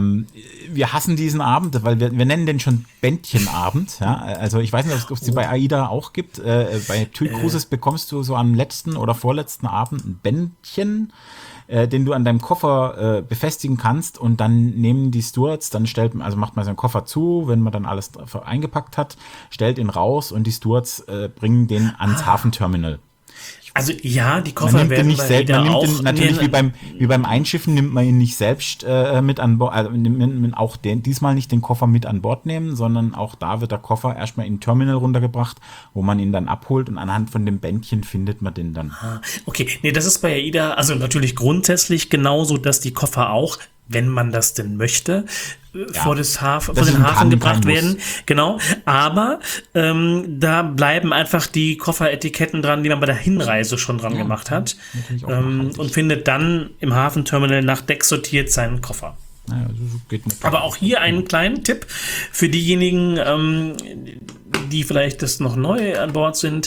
wir hassen diesen Abend, weil wir nennen den schon Bändchenabend. Ja? Also ich weiß nicht, ob es die bei AIDA auch gibt. Bei TUI Cruises bekommst du so am letzten oder vorletzten Abend ein Bändchen, den du an deinem Koffer befestigen kannst, und dann nehmen die Stewards, dann macht man seinen Koffer zu, wenn man dann alles eingepackt hat, stellt ihn raus und die Stewards bringen den ans Hafenterminal. Also ja, die Koffer werden nicht selbst, man nimmt ihn natürlich wie beim Einschiffen nimmt man ihn nicht selbst mit an Bord, also auch diesmal nicht den Koffer mit an Bord nehmen, sondern auch da wird der Koffer erstmal in den Terminal runtergebracht, wo man ihn dann abholt, und anhand von dem Bändchen findet man den dann. Okay, nee, das ist bei AIDA also natürlich grundsätzlich genauso, dass die Koffer auch, wenn man das denn möchte, vor den Hafen gebracht werden. Genau, aber da bleiben einfach die Kofferetiketten dran, die man bei der Hinreise schon dran gemacht hat, und findet dann im Hafenterminal nach Deck sortiert seinen Koffer. Naja, so geht mit. Aber auch hier einen kleinen Tipp für diejenigen, die vielleicht das noch neu an Bord sind.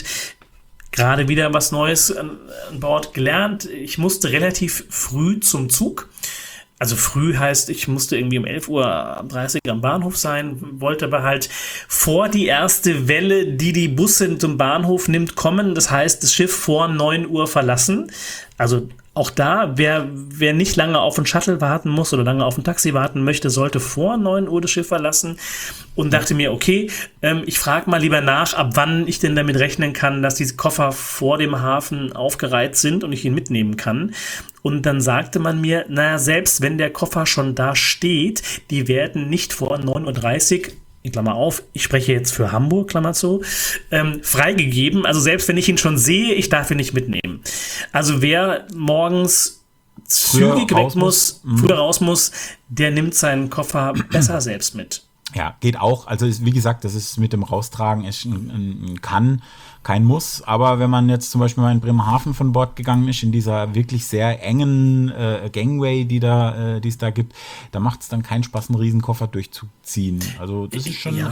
Gerade wieder was Neues an Bord gelernt. Ich musste relativ früh zum Zug. Also früh heißt, ich musste irgendwie um 11:30 Uhr am Bahnhof sein, wollte aber halt vor die erste Welle, die Busse zum Bahnhof nimmt, kommen. Das heißt, das Schiff vor 9 Uhr verlassen. Also auch da, wer nicht lange auf ein Shuttle warten muss oder lange auf ein Taxi warten möchte, sollte vor 9 Uhr das Schiff verlassen, und dachte mir, okay, ich frage mal lieber nach, ab wann ich denn damit rechnen kann, dass diese Koffer vor dem Hafen aufgereiht sind und ich ihn mitnehmen kann. Und dann sagte man mir, naja, selbst wenn der Koffer schon da steht, die werden nicht vor 9:30 Uhr, Klammer auf, ich spreche jetzt für Hamburg, Klammer zu, freigegeben. Also selbst wenn ich ihn schon sehe, ich darf ihn nicht mitnehmen. Also wer morgens zügig weg muss, früher raus muss, der nimmt seinen Koffer besser selbst mit. Ja, geht auch. Also wie gesagt, das ist mit dem Raustragen ist ein Kann, kein Muss. Aber wenn man jetzt zum Beispiel mal in Bremerhaven von Bord gegangen ist, in dieser wirklich sehr engen Gangway, die es da gibt, da macht es dann keinen Spaß, einen Riesenkoffer durchzuziehen. Also das ist schon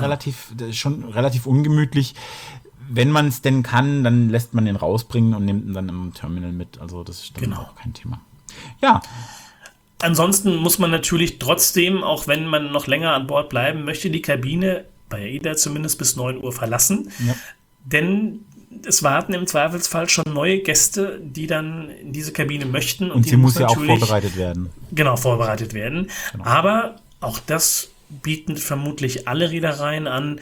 relativ ungemütlich. Wenn man es denn kann, dann lässt man den rausbringen und nimmt ihn dann im Terminal mit. Also das ist dann auch kein Thema. Ja. Ansonsten muss man natürlich trotzdem, auch wenn man noch länger an Bord bleiben möchte, die Kabine, bei AIDA zumindest, bis 9 Uhr verlassen. Ja. Denn es warten im Zweifelsfall schon neue Gäste, die dann in diese Kabine möchten. Und sie muss ja auch vorbereitet werden. Genau, vorbereitet werden. Genau. Aber auch das bieten vermutlich alle Reedereien an,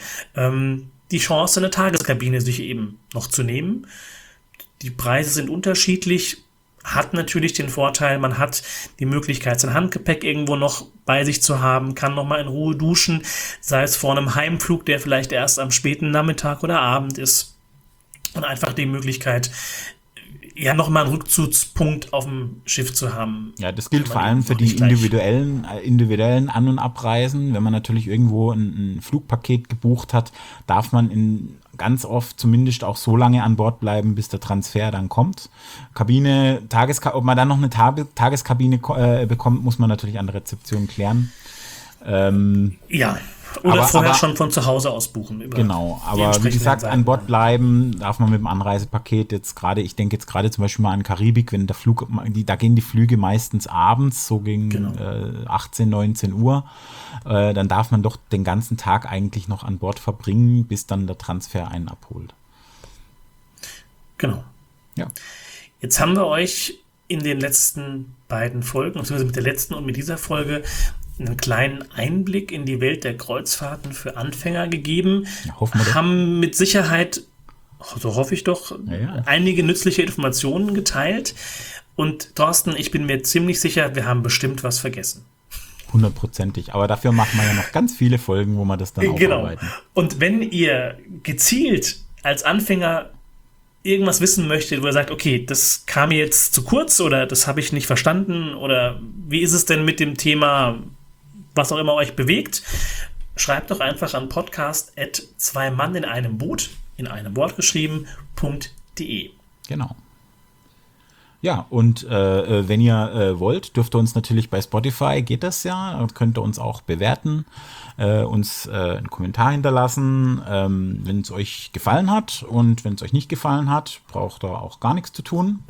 die Chance, eine Tageskabine sich eben noch zu nehmen. Die Preise sind unterschiedlich. Hat natürlich den Vorteil, man hat die Möglichkeit, sein Handgepäck irgendwo noch bei sich zu haben, kann noch mal in Ruhe duschen, sei es vor einem Heimflug, der vielleicht erst am späten Nachmittag oder Abend ist, und einfach die Möglichkeit, ja, noch mal einen Rückzugspunkt auf dem Schiff zu haben. Ja, das gilt vor allem für die individuellen An- und Abreisen. Wenn man natürlich irgendwo ein Flugpaket gebucht hat, darf man ganz oft zumindest auch so lange an Bord bleiben, bis der Transfer dann kommt. Ob man dann noch eine Tageskabine bekommt, muss man natürlich an der Rezeption klären. Ja, oder vorher schon von zu Hause aus buchen. Genau, aber wie gesagt, an Bord bleiben darf man mit dem Anreisepaket ich denke jetzt gerade zum Beispiel mal an Karibik, wenn da gehen die Flüge meistens abends, so gegen 18, 19 Uhr, dann darf man doch den ganzen Tag eigentlich noch an Bord verbringen, bis dann der Transfer einen abholt. Genau. Ja. Jetzt haben wir euch in den letzten beiden Folgen, beziehungsweise mit der letzten und mit dieser Folge, einen kleinen Einblick in die Welt der Kreuzfahrten für Anfänger gegeben. Ja, hoffen wir doch. Haben mit Sicherheit, so hoffe ich doch, Ja. einige nützliche Informationen geteilt. Und Thorsten, ich bin mir ziemlich sicher, wir haben bestimmt was vergessen. 100%ig. Aber dafür machen wir ja noch ganz viele Folgen, wo wir das dann Genau. aufarbeiten. Und wenn ihr gezielt als Anfänger irgendwas wissen möchtet, wo ihr sagt, okay, das kam mir jetzt zu kurz oder das habe ich nicht verstanden oder wie ist es denn mit dem Thema, was auch immer euch bewegt, schreibt doch einfach an podcast@2mann in einem Boot, in einem Wort geschrieben.de. Genau. Ja, und wenn ihr wollt, dürft ihr uns natürlich bei Spotify, geht das ja, und könnt ihr uns auch bewerten, uns einen Kommentar hinterlassen, wenn es euch gefallen hat, und wenn es euch nicht gefallen hat, braucht ihr auch gar nichts zu tun.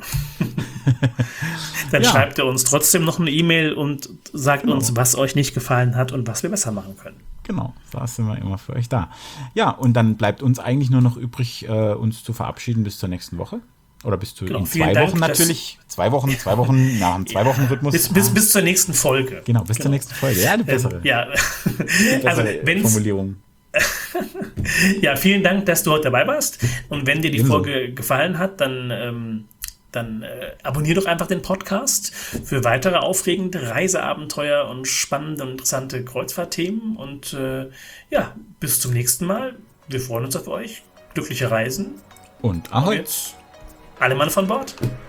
Dann Ja. schreibt ihr uns trotzdem noch eine E-Mail und sagt uns, was euch nicht gefallen hat und was wir besser machen können. Genau, da sind wir immer für euch da. Ja, und dann bleibt uns eigentlich nur noch übrig, uns zu verabschieden bis zur nächsten Woche. Oder bis zu Genau, in vielen 2 Dank, Wochen dass- natürlich. 2 Wochen, nach einem 2-Wochen-Rhythmus. Bis zur nächsten Folge. Genau, bis zur nächsten Folge. Ja, eine bessere. Ja, bessere also wenn's, Formulierung. ja, vielen Dank, dass du heute dabei warst. Und wenn dir die Ebenso. Folge gefallen hat, dann abonnier doch einfach den Podcast für weitere aufregende Reiseabenteuer und spannende und interessante Kreuzfahrtthemen. Und ja, bis zum nächsten Mal. Wir freuen uns auf euch. Glückliche Reisen. Und Und ahoi. jetzt alle Mann von Bord.